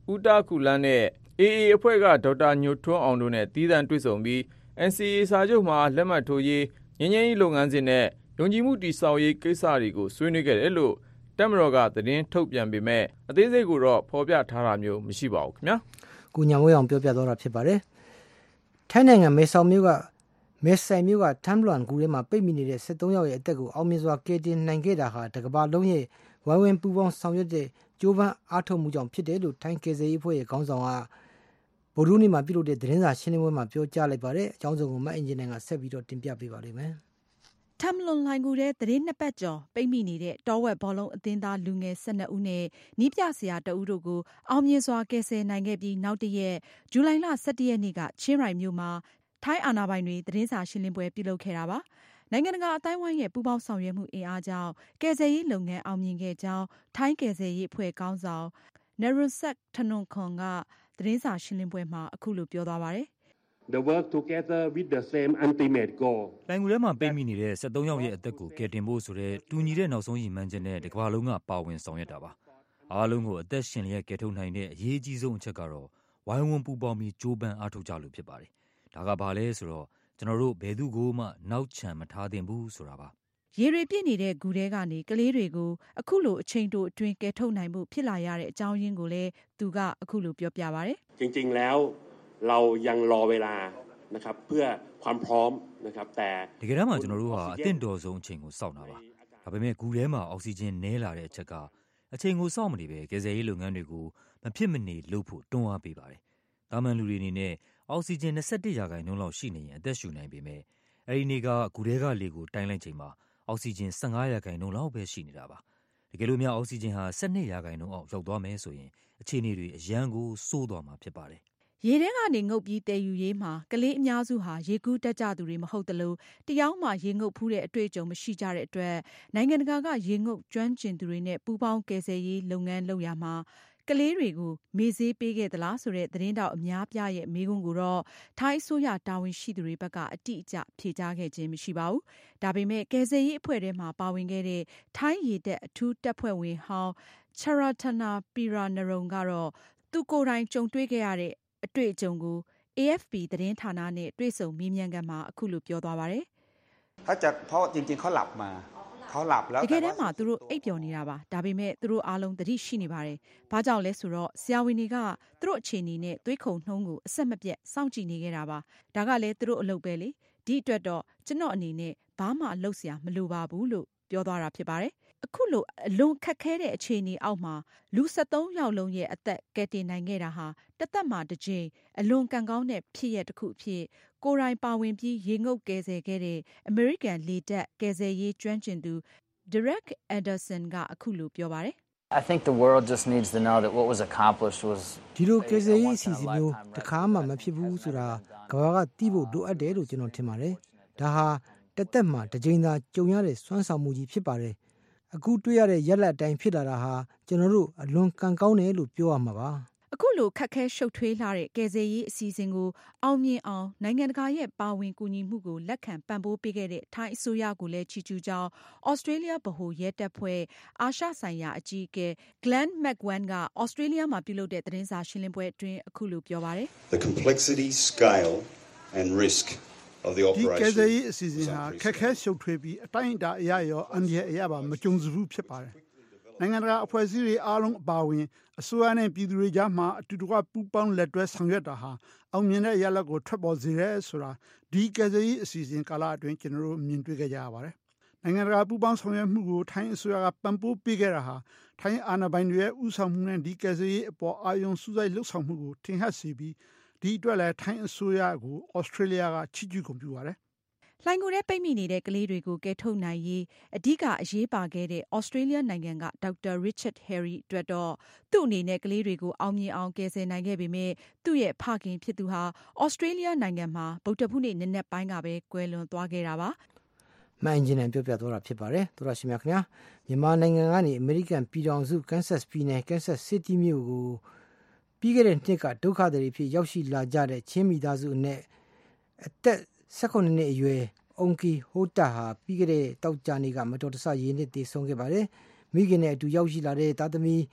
ဦးတာကူလန်းနဲ့ AA အဖွဲ့ကဒေါက်တာညိုထွန်းအောင်တို့နဲ့သီးသန့်တွေ့ဆုံပြီး NCA စာချုပ်မှာလက်မှတ်ထိုးရေးငြိမ်းချမ်းရေးလုပ်ငန်းစဉ်နဲ့ယုံကြည်မှုတည်ဆောက်ရေးကိစ္စတွေကိုဆွေးနွေးခဲ့တယ်လို့တပ်မတော်ကသတင်းထုတ်ပြန်ပေမဲ့အသေးစိတ်ကိုတော့ဖော်ပြထားတာမျိုးမရှိပါဘူးခင်ဗျာကိုညာဝဲအောင်ပြောပြသွားတာဖြစ်ပါတယ်ထိုင်းနိုင်ငံမဲဆောက်မြို့ကမဲဆိုင်မြို့ကထမ်လွမ်ကူထဲမှာပိတ်မိနေတဲ့73ယောက်ရဲ့အသက်ကိုအောင်မြင်စွာကယ်တင်နိုင်ခဲ့တာဟာတကမ္ဘာလုံးရဲ့ဝိုင်းဝန်းပူးပေါင်းဆောင်ရွက်တဲ့ကြိုးပမ်းအားထုတ်မှုကြောင့်ဖြစ်တယ်လို့ထိုင်းကယ်ဆယ်ရေးအဖွဲ့ရဲ့ခေါင်းဆောင်ကဗုဒ္ဓနေ့မှာပြုလုပ်တဲ့သတင်းစာရှင်းလင်းပွဲမှာပြောကြားလိုက်ပါတယ်အကြောင်းစုံကိုမအင်ဂျင်နယ်ကဆက်ပြီးတော့တင်ပြပေးပါလိမ့်မယ်ထမ်လွန်လိုင်ကူတဲ့သတင်းနှစ်ပတ်ကျော်ပိတ်မိနေတဲ့တောဝက်ဘောလုံးအသင်းသားလူငယ်12ဦးနဲ့နီးပြဆရာတဦးတို့ကိုအောင်မြင်စွာကယ်ဆယ်နိုင်ခဲ့ပြီးနောက်တရက်ဇူလိုင်လ17ရက်နေ့ကချင်းရိုင်မြို့မှာထိုင်းအာဏာပိုင်တွေသတင်းစာရှင်းလင်းပွဲပြုလုပ်ခဲ့တာပါနိုင်ငံတကာအတိုင်းဝိုင်းရဲ့ပူးပေါင်းဆောင်ရွက်မှုအင်အားကြောင့်ကယ်ဆယ်ရေးလုပ်ငန်းအောင်မြင်ခဲ့ကြောင်းထိုင်းကယ်ဆယ်ရေးအဖွဲ့ခေါင်းဆောင်နရွန်ဆက်ထနွန်ခွန်ကသတင်းစာရှင်းလင်းပွဲမှာအခုလိုပြောသွားပါတယ် The work together with the same ultimate goal လိုင်ကူထဲမှာပိတ်မိနေတဲ့73ယောက်ရဲ့အသက်ကိုကယ်တင်ဖို့ဆိုတဲ့တူညီတဲ့နောက်ဆုံးရည်မှန်းချက်နဲ့တကမ္ဘာလုံးကပါဝင်ဆောင်ရွက်တာပါအားလုံးကိုအသက်ရှင်လျက်ကယ်ထုတ်နိုင်တဲ့အရေးကြီးဆုံးအချက်ကတော့ဝိုင်းဝန်းပူးပေါင်းပြီးကြိုးပမ်းအားထုတ်ကြလို့ဖြစ်ပါတယ်ဒါကဘာလဲဆိုတော့ကျွန်တော်တို့ဘယ်သူကိုမှနောက်ချန်မထားသင့်ဘူးဆိုတာပါရေတွေပြည့်နေတဲ့ဂူထဲကနေကလေးတွေကိုအခုလိုအချိန်တိုအတွင်းကယ်ထုတ်နိုင်မှုဖြစ်လာရတဲ့အကြောင်းရင်းကိုလည်းသူကအခုလိုပြောပြပါတယ်จริงๆแล้วเรายังรอเวลานะครับเพื่อความพร้อมนะครับแต่တကယ်တမ်းမှာကျွန်တော်တို့ဟာအသင့်တော်ဆုံးအချိန်ကိုစောင့်တာပါဒါပေမဲ့ဂူထဲမှာအောက်ဆီဂျင်နည်းလာတဲ့အချက်ကအချိန်ကိုစောင့်မနေပဲကယ်ဆယ်ရေးလုပ်ငန်းတွေကိုမဖြစ်မနေလုပ်ဖို့တွန်းအားပေးပါတယ်တာမန်လူတွေအနေနဲ့အောက်ဆီဂျင်21%လောက်ရှိနေရင်အသက်ရှူနိုင်ပေမဲ့အဲဒီနေ့ကဂူထဲကလေကိုတိုင်းလိုက်ချိန်မှာအောက်ဆီဂျင်15%လောက်ပဲရှိနေတာပါတကယ်လို့များအောက်ဆီဂျင်ဟာ12%အောက်ရောက်သွားမယ်ဆိုရင်အခြေအနေတွေအရန်ကိုဆိုးသွားမှာဖြစ်ပါတယ်ရေထဲကနေငုပ်ပြီးတည်ယူရေးမှာကလေးအများစုဟာရေကူးတက်ကြသူတွေမဟုတ်သလိုတယောက်မှရေငုပ်ဖူးတဲ့အတွေ့အကြုံမရှိကြတဲ့အတွက်နိုင်ငံတကာကရေငုပ်ကျွမ်းကျင်သူတွေနဲ့ပူးပေါင်းကယ်ဆယ်ရေးလုပ်ငန်းလုပ်ရမှာကလေးတွေကိုမေ့ဆေးပေးခဲ့သလားဆိုတဲ့သတင်းတောက်အများပြားရဲ့မေးခွန်းကိုတော့ထိုင်းအစိုးရတာဝန်ရှိသူတွေဘက်ကအတိအကျဖြေကြားခဲ့ခြင်းမရှိပါဘူး။ဒါပေမဲ့ကယ်ဆယ်ရေးအဖွဲ့ထဲမှာပါဝင်ခဲ့တဲ့ထိုင်းရေတပ်အထူးတပ်ဖွဲ့ဝင်ဟောင်းချရာထနာပီရာနရုံကတော့သူကိုယ်တိုင်ကြုံတွေ့ခဲ့ရတဲ့အတွေ့အကြုံကို AFP သတင်းဌာနနဲ့တွေ့ဆုံမေးမြန်းခန်းမှာအခုလိုပြောသွားပါတယ်။เขาจะเพราะจริงๆเขาหลับมาเขาหลับแล้วတကယ်တမ်းမှာသူတို့အိပ်ပျော်နေတာပါဒါပေမဲ့သူတို့အားလုံးသတိရှိနေပါတယ်။ဘာကြောင့်လဲဆိုတော့ဆရာဝန်တွေကသူတို့အခြေအနေနဲ့သွေးခုန်နှုန်းကိုအဆက်မပြတ်စောင့်ကြည့်နေခဲ့တာပါ။ဒါကလည်းသူတို့အလုပ်ပဲလေ။ဒီအတွက်တော့ကျွန်တော်အနေနဲ့ဘာမှအလုပ်ဆရာမလိုပါဘူးလို့ပြောသွားတာဖြစ်ပါတယ်။အခုလိုအလွန်ခက်ခဲတဲ့အခြေအနေအောက်မှာလူ73ယောက်လုံးရဲ့အသက်ကယ်တင်နိုင်ခဲ့တာဟာတသက်မှာတစ်ကြိမ်အလွန်ကံကောင်းတဲ့ဖြစ်ရတစ်ခုအဖြစ်ကိုယ်တိုင်ပါဝင်ပြီးရေငုပ်ကယ်ဆယ်ခဲ့တဲ့အမေရိကန်လေတပ်ကယ်ဆယ်ရေးကျွမ်းကျင်သူDerek Anderson ကအခုလိုပြောပါတယ် I think the world just needs to know that what was accomplished was ဒီလိုကယ်ဆယ်ရေးအစီအစဉ်မျိုးတစ်ခါမှမဖြစ်ဘူးဆိုတာကမ္ဘာကသိဖို့လိုအပ်တယ်လို့ကျွန်တော်ထင်ပါတယ်ဒါဟာတသက်မှာတစ်ကြိမ်သာကြုံရတဲ့စွမ်းဆောင်မှုကြီးဖြစ်ပါတယ်အခုတွေ့ရတဲ့ရက်လက်အတိုင်းဖြစ်လာတာဟာကျွန်တော်တို့အလွန်ကံကောင်းတယ်လို့ပြောရမှာပါအခုလိုခက်ခဲရှုပ်ထွေးလာတဲ့ကယ်ဆယ်ရေးအစီအစဉ်ကိုအောင်မြင်အောင်နိုင်ငံတကာရဲ့ပါဝင်ကူညီမှုကိုလက်ခံပံ့ပိုးပေးခဲ့တဲ့ထိုင်းအစိုးရကိုလည်းချီးကျူးကြောင်းဩစတြေးလျဗဟိုရဲတပ်ဖွဲ့အာရှဆိုင်ရာအကြီးအကဲ Glenn McEwan ကဩစတြေးလျမှာပြုလုပ်တဲ့သတင်းစာရှင်းလင်းပွဲအတွင်းအခုလိုပြောပါတယ် The complexity, scale and risk of the operation ဒီကယ်ဆယ်ရေးအစီအစဉ်ဟာခက်ခဲရှုပ်ထွေးပြီးအတိုင်းအတာအရရောအန္တရာယ်အရပါမကြုံစဘူးဖြစ်ပါတယ်နိုင်ငံတကာအဖွဲ့အစည်းတွေအားလုံးအပါအဝင်အစိုးရနဲ့ပြည်သူတွေကြားမှာအတူတကွပူးပေါင်းလက်တွဲဆောင်ရွက်တာဟာအောင်မြင်တဲ့ရလဒ်ကိုထွက်ပေါ်စေတယ်ဆိုတာဒီကယ်ဆယ်ရေးအစီအစဉ်ကာလအတွင်းကျွန်တော်တို့မြင်တွေ့ခဲ့ကြရပါတယ်။နိုင်ငံတကာပူးပေါင်းဆောင်ရွက်မှုကိုထိုင်းအစိုးရကပံ့ပိုးပေးခဲ့တာဟာထိုင်းအာဏာပိုင်တွေရဲ့ဥဆောင်မှုနဲ့ဒီကယ်ဆယ်ရေးအပေါ်အာရုံစူးစိုက်လှုပ်ဆောင်မှုကိုထင်ဟပ်စေပြီးဒီအတွက်လည်းထိုင်းအစိုးရကိုဩစတြေးလျကချီးကျူးဂုဏ်ပြုပါတယ်လှိုင်ကိုယ်ထဲပိတ်မိနေတဲ့ကလေးတွေကိုကယ်ထုတ်နိုင်ရေးအဓိကအရေးပါခဲ့တဲ့ဩစတြေးလျနိုင်ငံကဒေါက်တာ Richard Harry အတွက်တော့သူ့အနေနဲ့ကလေးတွေကိုအောင်မြင်အောင်ကယ်ဆယ်နိုင်ခဲ့ပေမဲ့သူ့ရဲ့ဖခင်ဖြစ်သူဟာဩစတြေးလျနိုင်ငံမှာဗုဒ္ဓဖူးနေ့နနက်ပိုင်းကပဲကွယ်လွန်သွားခဲ့တာပါ။မှန်ကျင်တယ်ပြောပြသွားတာဖြစ်ပါတယ်။တို့ရရှိမြခင်ဗျာမြန်မာနိုင်ငံကနေအမေရိကန်ပြည်ထောင်စု Kansas ပြည်နယ် Kansas City မြို့ကိုပြီးခဲ့တဲ့နှစ်ကဒုက္ခသည်တွေဖြစ်ရောက်ရှိလာကြတဲ့ချင်းမိသားစုအနက်အသက်18နှစ်အရွယ်အုံကီဟိုတာဟာပြီးခဲ့တဲ့တောက်ကြနေ့ကမတော်တဆရေနစ်သေဆုံးခဲ့ပါတယ်။မိခင်နဲ့အတူရောက်ရှိလာတဲ့သားသမီး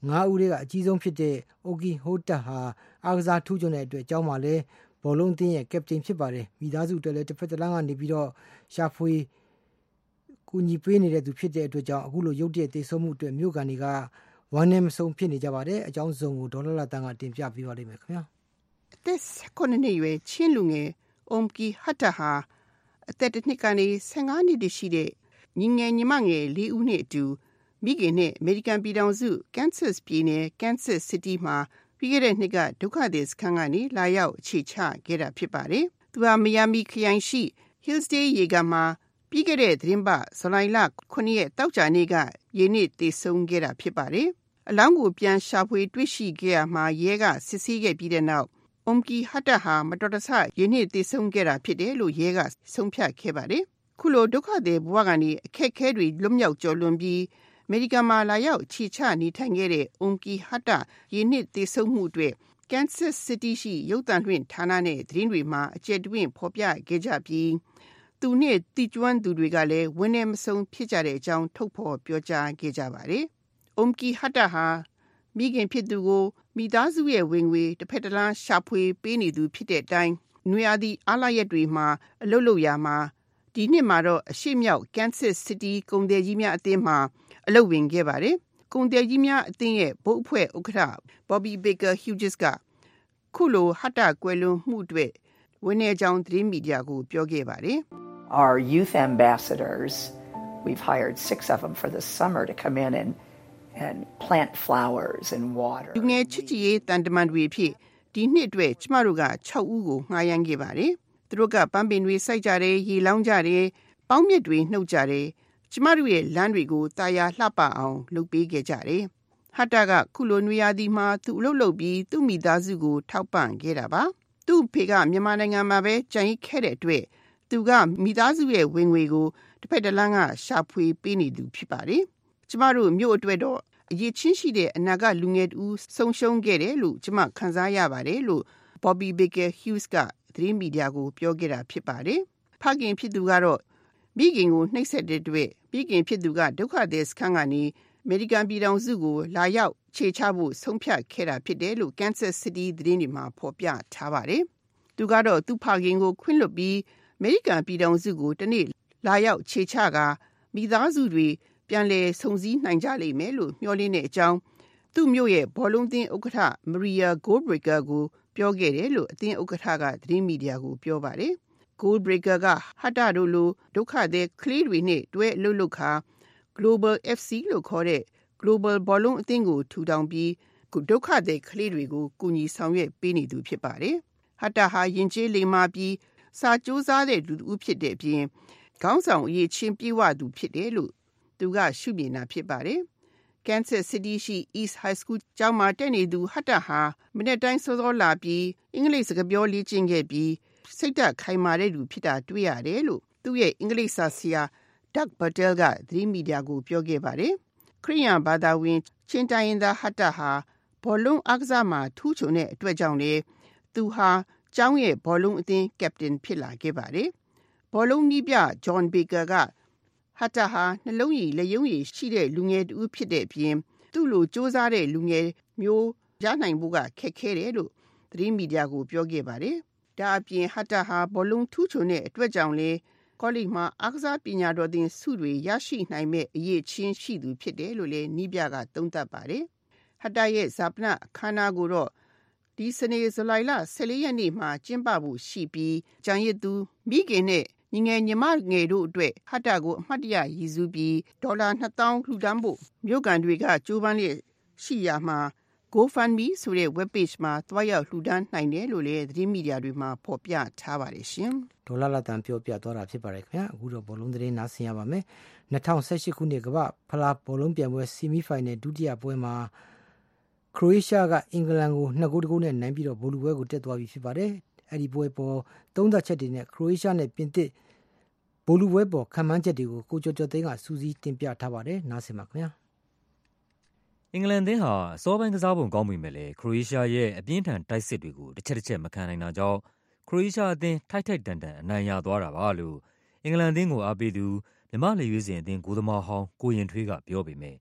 9 ဦးကအကြီးဆုံးဖြစ်တဲ့ Oki Hota ဟာအားကစားထူးချွန်တဲ့အတွက်အကြောင်းမှာလဲဘောလုံးအသင်းရဲ့ကပတိန်ဖြစ်ပါတယ်မိသားစုအတွက်လည်းတစ်ဖက်တစ်လမ်းကနေပြီးတော့ရှာဖွေကူညီပေးနေတဲ့သူဖြစ်တဲ့အတွက်ကြောင့်အခုလိုရုတ်တရက်သေဆုံးမှုအတွက်မြို့ကန်တွေကဝမ်းနည်းမဆုံးဖြစ်နေကြပါတယ်အကြောင်းစုံကိုဒေါ်လာတန်ကတင်ပြပေးပါလိမ့်မယ်ခင်ဗျာအသက်9နှစ်ရွယ်ချင်းလူငယ် Omki Hata ဟာအသက်တစ်နှစ်ကနေ15နှစ်တည်းရှိတဲ့ညီငယ်ညီမငယ်4ဦးနဲ့အတူမိခင်နဲ့အမေရိကန်ပြည်ထောင်စု Kansas ပြည်နယ် Kansas City မှာပြီးခဲ့တဲ့နှစ်ကဒုက္ခသည်စခန်းကနေလာရောက်အခြေချခဲ့တာဖြစ်ပါတယ်။သူဟာမီယာမီခရိုင်ရှိ Hillsdale ရေကန်မှာပြီးခဲ့တဲ့သတင်းပတ်ဇူလိုင်လ9ရက်တောက်ကြနေ့ကရေနစ်သေဆုံးခဲ့တာဖြစ်ပါတယ်။အလောင်းကိုပြန်ရှာဖွေတွေ့ရှိခဲ့ရမှာရဲကစစ်ဆေးခဲ့ပြီးတဲ့နောက် Omki Hata ဟာမတော်တဆရေနစ်သေဆုံးခဲ့တာဖြစ်တယ်လို့ရဲကဆုံးဖြတ်ခဲ့ပါတယ်။ခုလိုဒုက္ခသည်ဘဝကနေအခက်အခဲတွေလွတ်မြောက်ကျော်လွန်ပြီးအမေရိကန်မှာလာရောက်ခြေချနေထိုင်ခဲ့တဲ့ Omki Hata ရေနစ်သေဆုံးမှုအတွက် Kansas City ရှိရုပ်သံလွှင့်ဌာနနဲ့သတင်းတွေမှာအကျယ်တွင်ဖော်ပြခဲ့ကြပြီးသူနဲ့တိကျွမ်းသူတွေကလည်းဝင်းနေမဆုံးဖြစ်ကြတဲ့အကြောင်းထုတ်ဖော်ပြောကြားခဲ့ကြပါတယ်။ Omki Hata ဟာမိခင်ဖြစ်သူကိုမိသားစုရဲ့ဝင်ငွေတစ်ဖက်တစ်လမ်းရှာဖွေပေးနေသူဖြစ်တဲ့အတိုင်းနွေရာသီအားလပ်ရက်တွေမှာအလုပ်လုပ်ရမှာဒီနှစ်မှာတော့အရှိမြောက် Kansas City ကုန်သည်ကြီးများအသင်းမှာအလုပ်ဝင်ခဲ့ပါတယ်။ကုန်သည်ကြီးများအသင်းရဲ့ဘုတ်အဖွဲ့ဥက္ကဋ္ဌ Bobby Baker Hughes ကခုလို Hata ကွယ်လွန်မှုအတွက်ဝင်းနေကြောင်းသတင်းမီဒီယာကိုပြောခဲ့ပါတယ်။ Our youth ambassadors, we've hired 6 of them for the summer to come in and plant flowers and water. လူငယ်ချစ်ကြည်ရေးတန်တမန်တွေဖြစ်ဒီနှစ်အတွက်ကျမတို့က6ဦးကိုငှားရမ်းခဲ့ပါတယ်။သူတို့ကပန်းပင်တွေစိုက်ကြတယ်ရေလောင်းကြတယ်ပေါင်းမြစ်တွေနှုတ်ကြတယ်ကျမတို့ရဲ့လမ်းတွေကိုတာယာလှပအောင်လုပ်ပေးခဲ့ကြတယ်။ Hata ကခုလိုနွေရာသီမှာသူအလုပ်လုပ်ပြီးသူ့မိသားစုကိုထောက်ပံ့ခဲ့တာပါ။သူ့ဖေကမြန်မာနိုင်ငံမှာပဲကြံရစ်ခဲ့တဲ့အတွက်သူကမိသားစုရဲ့ဝင်ငွေကိုတစ်ဖက်တစ်လမ်းကရှာဖွေပေးနေသူဖြစ်ပါတယ်။ကျမတို့မြို့အတွက်တော့အရေးချင်းရှိတဲ့အနာဂတ်လူငယ်တူဆုံးရှုံးခဲ့တယ်လို့ကျမခံစားရပါတယ်လို့ Bobby Baker Hughes ကသတင်းမီဒီယာကိုပြောခဲ့တာဖြစ်ပါတယ်။ဖခင်ဖြစ်သူကတော့မိခင်ကိုနှိပ်စက်တဲ့အတွက်မိခင်ဖြစ်သူကဒုက္ခသည်စခန်းကနေအမေရိကန်ပြည်ထောင်စုကိုလာရောက်ခြေချဖို့ဆုံးဖြတ်ခဲ့တာဖြစ်တယ်လို့ Kansas City သတင်းတွေမှာဖော်ပြထားပါတယ်။သူကတော့သူ့ဖခင်ကိုခွင့်လွှတ်ပြီးအမေရိကန်ပြည်ထောင်စုကိုတနေ့လာရောက်ခြေချကမိသားစုတွေပြန်လည်ဆုံစည်းနိုင်ကြလိမ့်မယ်လို့မျှော်လင့်တဲ့အကြောင်းသူ့မြို့ရဲ့ဘောလုံးသင်းဥက္ကဋ္ဌ Maria Goldbreaker ကိုပြောခဲ့တယ်လို့အသင်းဥက္ကဋ္ဌကသတင်းမီဒီယာကိုပြောပါတယ်။ Goldbreaker က Hata တို့လိုဒုက္ခသည်ကလေးတွေနဲ့တွဲအလုပ်လုပ်ခါ Global FC လို့ခေါ်တဲ့ Global ဘောလုံးအသင်းကိုထူထောင်ပြီးဒုက္ခသည်ကလေးတွေကိုကူညီဆောင်ရွက်ပေးနေသူဖြစ်ပါတယ်။ Hata ဟာယဉ်ကျေးလိမ္မာပြီးစာကြိုးစားတဲ့လူဦးဖြစ်တဲ့အပြင်ခေါင်းဆောင်အရေးချင်းပြေဝသူဖြစ်တယ်လို့သူကရှုမြင်တာဖြစ်ပါတယ်။ Kansas City ရှိ East High School ကျောင်းမှာတက်နေသူ Hata ဟာမနေ့တိုင်းစောစောလာပြီးအင်္ဂလိပ်စကားပြောလေ့ကျင့်ခဲ့ပြီးစိတ်ဓာတ်ခိုင်မာတဲ့လူဖြစ်တာတွေ့ရတယ်လို့သူ့ရဲ့အင်္ဂလိပ်စာဆရာ Doug Bartel ကသတင်းမီဒီယာကိုပြောခဲ့ပါတယ်။ခရစ်ယာန်ဘာသာဝင်ချင်းတိုင်းရင်းသား Hata ဟာဘောလုံးအားကစားမှာထူးချွန်တဲ့အတွက်ကြောင့်လေသူဟာကျောင်းရဲ့ဘောလုံးအသင်းကပတင်ဖြစ်လာခဲ့ပါတယ်။ဘောလုံးနည်းပြ John Baker ကHata ဟာနှလုံးရည်လက်ရုံးရည်ရှိတဲ့လူငယ်တူဖြစ်တဲ့အပြင်သူ့လိုစ조사တဲ့လူငယ်မျိုးရနိုင်ဖို့ကခက်ခဲတယ်လို့သတင်းမီဒီယာကိုပြောခဲ့ပါတယ်။ဒါအပြင် Hata ဟာဘောလုံးထူးချွန်တဲ့အတွက်ကြောင့်လေကောလိပ်မှာအားကစားပညာတော်သင်ဆုတွေရရှိနိုင်မဲ့အရေးချင်းရှိသူဖြစ်တယ်လို့လည်းနီးပြကသုံးသပ်ပါတယ်။ Hata ရဲ့ဇာပနအခမ်းအနားကိုတော့ဒီစနေဇူလိုင်လ14ရက်နေ့မှာကျင်းပဖို့ရှိပြီးကျန်ရစ်သူမိခင်နဲ့ညီငယ်ညီမငယ်တို့အတွက်Hataကိုအမှတ်တရရည်စူးပြီး$2000လှူဒန်းဖို့မြို့ကန်တွေကကြိုးပမ်းလျက်ရှိရာမှာ GoFundMe ဆိုတဲ့ web page မှာသွားရောက်လှူဒန်းနိုင်တယ်လို့လည်းသတင်းမီဒီယာတွေမှာဖော်ပြထားပါတယ်ရှင်။ဒေါ်လာတန်ပြောပြသွားတာဖြစ်ပါတယ်ခင်ဗျာ။အခုတော့ဘောလုံးသတင်းနားဆင်ရပါမယ်။2018ခုနှစ်ကမ္ဘာဖလားဘောလုံးပြိုင်ပွဲဆီမီဖိုင်နယ်ဒုတိယပွဲမှာခရိုအေးရှားကအင်္ဂလန်ကို2-0နဲ့နိုင်ပြီးတော့ဗိုလ်လုပွဲကိုတက်သွားပြီဖြစ်ပါတယ်။အဲဒီပွဲပေါ်သုံးသက်ချက်တွေနဲ့ခရိုအေးရှားနဲ့ပြင်သစ်ဗိုလ်လုပွဲပေါ်ခံမှန်းချက်တွေကိုကိုကျော်ကျော်သိန်းကစူးစီးတင်ပြထားပါတယ်။နားဆင်ပါခင်ဗျာ။အင်္ဂလန်သင်းဟာအစောပိုင်းကစားပုံကောင်းပေမဲ့လည်းခရိုအေးရှားရဲ့အပြင်းထန်တိုက်စစ်တွေကိုတစ်ချက်မခံနိုင်တာကြောင့်ခရိုအေးရှားအသင်းထိုက်တန်အနိုင်ရသွားတာပါလို့အင်္ဂလန်သင်းကိုအားပေးသူမြမလေရွေးစင်အသင်းဂိုးသမားဟောင်းကိုရင်ထွေးကပြောပေမဲ့ခ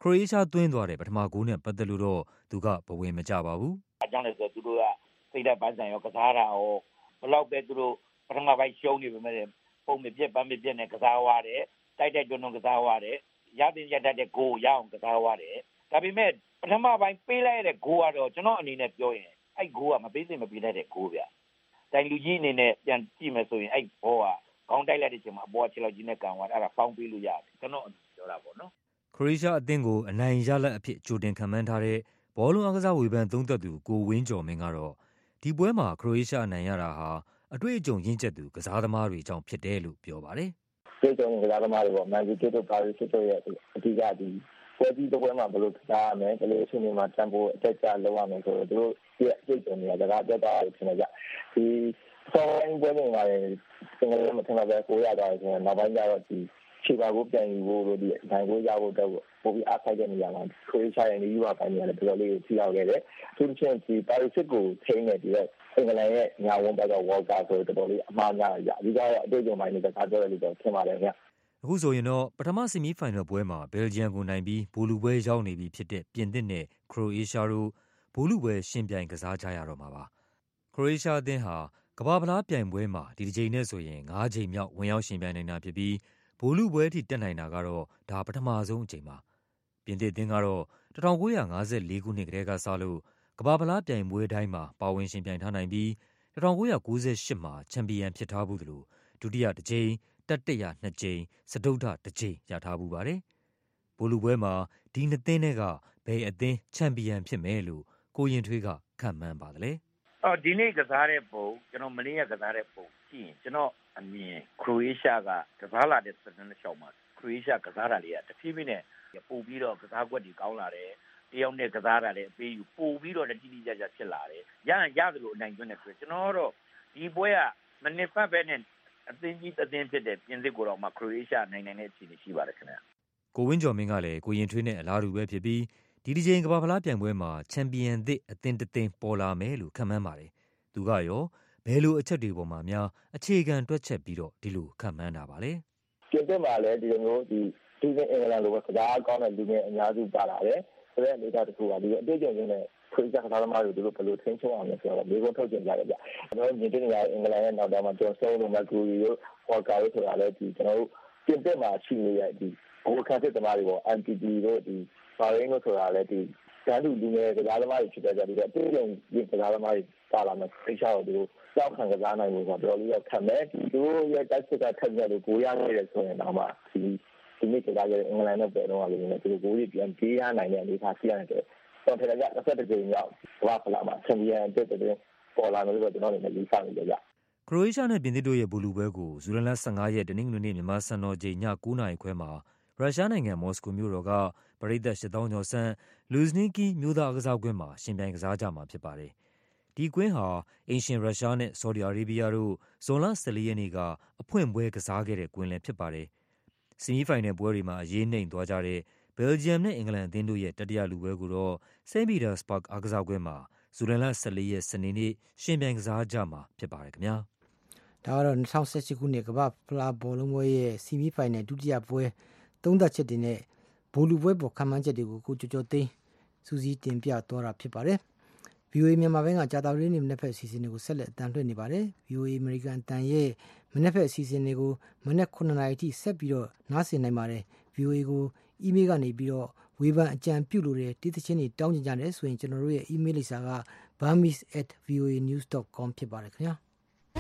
ခရိုအေးရှားသွင်းသွားတဲ့ပထမဂိုးနဲ့ပတ်သက်လို့တော့သူကဘဝင်မကျပါဘူး။အကြောင်းလည်းဆိုသူတို့ကစိတ်ဓာတ်ပန်းဆိုင်ရောကစားတာရောဘလောက်ပဲသူတို့ပထမပိုင်းရှုံးနေပေမဲ့ပုံမပြက်ပန်းမပြက်နဲ့ကစားသွားတယ်။တိုက်တွန်းကစားသွားတယ်။ရတဲ့ရတတ်တဲ့ဂိုးရအောင်ကစားသွားတယ်။ဒါပေမဲ့ပထမပိုင်းပေးလိုက်တဲ့ဂိုးကတော့ကျွန်တော်အနေနဲ့ပြောရင်အဲ့ဂိုးကမပေးသင့်မပေးလိုက်တဲ့ဂိုးဗျ။တိုင်လူကြီးအနေနဲ့ပြန်ကြည့်မယ်ဆိုရင်အဲ့ဘောကခေါင်းတိုက်လိုက်တဲ့အချိန်မှာအပေါ်ခြေလောက်ကြီးနဲ့ကန်သွားတယ်အဲ့ဒါဖောင်းပေးလို့ရတယ်ကျွန်တော်ပြောတာပေါ့နော်ခရိုအေးရှားအသင်းကိုအနိုင်ရလဒ်အဖြစ်ကြိုတင်ခံမှန်းထားတဲ့ဘောလုံးအားကစားဝေဖန်သုံးသပ်သူကိုဝင်းကျော်မင်းကတော့ဒီပွဲမှာခရိုအေးရှားအနိုင်ရတာဟာအတွေ့အကြုံရင့်ကျက်သူကစားသမားတွေကြောင့်ဖြစ်တယ်လို့ပြောပါတယ်။တွေ့ကြုံကစားသမားတွေပေါ့မန်စီးတီးတို့ပါရီစစ်တို့ရဲ့အဓိကဒီပွဲကြီးတစ်ပွဲမှာဘယ်လိုကစားရမလဲဘယ်လိုအချိန်မှာတန်ဖိုးအတက်ကြလုပ်ရမလဲဆိုတော့သူတို့ရဲ့အတွေ့အကြုံတွေကစကားပြောတာဖြစ်နေကြ။ဒီဆောင်းပွဲတွေမှာလည်းစင်ကလေးမထင်ပါပဲကိုရတာဆိုတော့နောက်ပိုင်းကျတော့ဒီချီပါကိုပြန်ယူဖို့လို့ဒီအတိုင်းကိုရဖို့တော့ပိုပြီးအားဆိုင်တဲ့နေရာမှာခရိုအေးရှားရဲ့နေယူပါပိုင်းတွေကလည်းတော်တော်လေးကိုထိရောက်ခဲ့တယ်။သူတို့ချင်းဒီပါရီစစ်ကိုထိန်းနေပြီးတော့အင်္ဂလန်ရဲ့ညာဝန်ဘက်ကဝေါ်ကာဆိုတော်တော်လေးအမှားများရအဓိကတော့အတွေ့အကြုံပိုင်းတွေကစားကြရလို့တော့ထင်ပါတယ်ခင်ဗျ။အခုဆိုရင်တော့ပထမဆီမီဖိုင်နယ်ပွဲမှာဘယ်လ်ဂျီယံကိုနိုင်ပြီးဘိုလူပွဲရောက်နေပြီဖြစ်တဲ့ပြင်သစ်နဲ့ခရိုအေးရှားတို့ဘိုလူပွဲရှင်ပြိုင်ကစားကြရတော့မှာပါ။ခရိုအေးရှားအသင်းဟာကမ္ဘာဖလားပြိုင်ပွဲမှာဒီတစ်ချိန်နဲ့ဆိုရင်9ချိန်မြောက်ဝင်ရောက်ရှင်ပြိုင်နေတာဖြစ်ပြီးဘိုလူပွဲထိတက်နိုင်တာကတော့ဒါပထမဆုံးအချိန်ပါပြင်သစ်အသင်းကတော့1954ခုနှစ်ကတည်းကစလို့ကမ္ဘာဖလားပြိုင်ပွဲတိုင်းမှာပါဝင်ရှင်ပြိုင်ထားနိုင်ပြီး1998မှာချန်ပီယံဖြစ်ထားဘူးသလိုဒုတိယတစ်ကြိမ်တတိယ2ကြိမ်စတုတ္ထတစ်ကြိမ်ရထားဘူးပါတယ်ဘိုလူပွဲမှာဒီနှစ်သင်းတွေကဘယ်အသင်းချန်ပီယံဖြစ်မယ်လို့ကိုရင်ထွေးကခန့်မှန်းပါတယ်လေဒီနေ့ကစားတဲ့ပုံကျွန်တော်မနေ့ကကစားတဲ့ပုံကြည့်ရင်ကျွန်တော်အမြင်ခရိုအေးရှားကကစားလာတဲ့စနစ်တစ်လျှောက်မှာခရိုအေးရှားကစားတာလေးကတဖြည်းဖြည်းနဲ့ပို့ပြီးတော့ကစားကွက်တွေကောင်းလာတယ်တယောက်နဲ့ကစားတာလည်းအပေးယူပို့ပြီးတော့တိတိကျကျဖြစ်လာတယ်ရသလိုအနိုင်ကျွန်းတယ်ဆိုကျွန်တော်တော့ဒီပွဲကမနစ်ဖက်ပဲနဲ့အသင်းကြီးအသင်းဖြစ်တဲ့ပြင်သစ်ကိုတော့မှခရိုအေးရှားနိုင်တဲ့အခြေအနေရှိပါတယ်ခင်ဗျကိုဝင်းကျော်မင်းကလည်းကိုရင်ထွေးနဲ့အလားတူပဲဖြစ်ပြီးဒီတစ်ချိန်ကမ္ဘာဖလားပြိုင်ပွဲမှာချန်ပီယံသစ်အသင်းတစ်သင်းပေါ်လာမယ်လို့ခန့်မှန်းပါတယ်သူကရောဘယ်လိုအချက်တွေပေါ်မှာများအခြေခံတွက်ချက်ပြီးတော့ဒီလိုခန့်မှန်းတာပါလဲပြင်သစ်မှာလည်းဒီလိုမျိုးဒီအင်္ဂလန်လိုပဲကစားကောင်းတဲ့လူငယ်အများစုပါလာတယ်ဆိုတဲ့အနေအထားတစ်ခုကဒီအတွေ့အကြုံရင်းနဲ့ခရီးစားကစားသမားတွေတို့ဘယ်လိုထိန်းချုပ်အောင်လဲဆိုတော့ဒီကုန်းထုတ်ကြကြတယ်ဗျကျွန်တော်မြင်တွေ့နေရအင်္ဂလန်ရဲ့နောက်တော့မှကျော်ဆုံးလို့မကူရီတို့ဖော်ကာတို့ဆိုတာလည်းဒီကျွန်တော်တို့ပြင်သစ်မှာရှိနေတဲ့ဒီဘောခန့်စစ်သမားတွေပေါ့ MPD တို့ဒီဘာရင်းတို့ဆိုတာလည်းဒီတန်းတူလူငယ်ကစားသမားတွေဖြစ်တဲ့ကြပြီးတော့အတွေ့အကြုံရင်းကစားသမားတွေပါလာမယ်ဖိချာတို့တို့ကြောက်ခံကစားနိုင်လို့ဆိုတော့တော်တော်လေးရောက်ခံမယ်ဒီတို့ရဲ့တိုက်စစ်ကထက်မြက်လို့ကိုရခဲ့တယ်ဆိုရင်တော့မှဒီနေ့ကစားခဲ့တဲ့အင်္ဂလန်နဲ့ပဲတော့လည်းဒီကိုကိုကြီးပြန်ပြေးရနိုင်တဲ့အနေအထားရှိရတယ်တော့ထက်ကြတစ်ကြိမ်ရောက်ဘာဖလာမှာချန်ပီယံတက်တဲ့ပေါ်လာလို့ကျွန်တော်လည်းယူဆနေကြခရိုအေးရှားနဲ့ပြင်သစ်တို့ရဲ့ဘိုလူပွဲကိုဇူလိုင်လ15ရက်တနင်္ဂနွေနေ့မြန်မာစံတော်ချိန်ည9:00နာရီခွဲမှာရုရှားနိုင်ငံမော်စကိုမြို့တော်ကပရိသတ်8000ကျော်ဆန့်လူဇနီကီမြို့သားကစားကွင်းမှာရှင်ပြိုင်ကစားကြမှာဖြစ်ပါတယ်ဒီကွင်းဟာအင်ရှင်ရုရှားနဲ့ဆော်ဒီအာရေဗျတို့ဇွန်လ14ရက်နေ့ကအဖွင့်ပွဲကစားခဲ့တဲ့ကွင်းလည်းဖြစ်ပါတယ်ဆီမီဖိုင်နယ်ပွဲတွေမှာအရေးနှိမ်သွားကြတဲ့ဘယ်လ်ဂျီယံနဲ့အင်္ဂလန်အသင်းတို့ရဲ့တတိယလူပွဲကိုတော့စိန့်ပီတာစဘာ့ဂ်အားကစားကွင်းမှာဇူလိုင်လ14ရက်စနေနေ့ရှင်ပြိုင်ကစားကြမှာဖြစ်ပါတယ်ခင်ဗျာဒါကတော့2018ခုနှစ်ကမ္ဘာဖလားဘောလုံးပွဲရဲ့ဆီမီဖိုင်နယ်ဒုတိယပွဲသုံးသက်ချက်တွေနဲ့ဘိုလူပွဲပေါ်ခန့်မှန်းချက်တွေကိုကိုကျော်ကျော်သိန်းစူးစီးတင်ပြသွားတာဖြစ်ပါတယ်။ VOA မြန်မာပိုင်းကကြာသပတေးနေ့မနက်ဖက်အစီအစဉ်တွေကိုဆက်လက်အသံလွှင့်နေပါတယ်။ VOA အမေရိကန်အသံရဲ့မနက်ဖက်အစီအစဉ်တွေကိုမနက်9:00 နာရီထိဆက်ပြီးတော့နားဆင်နိုင်ပါတယ်။ VOA ကိုအီးမေးလ်ကနေပြီးတော့ဝေဖန်အကြံပြုလို့တဲ့တိတိချင်းတွေတောင်းကြတယ်ဆိုရင်ကျွန်တော်တို့ရဲ့အီးမေးလ်လိပ်စာက burmese@voanews.com ဖြစ်ပါတယ်ခင်ဗျာ။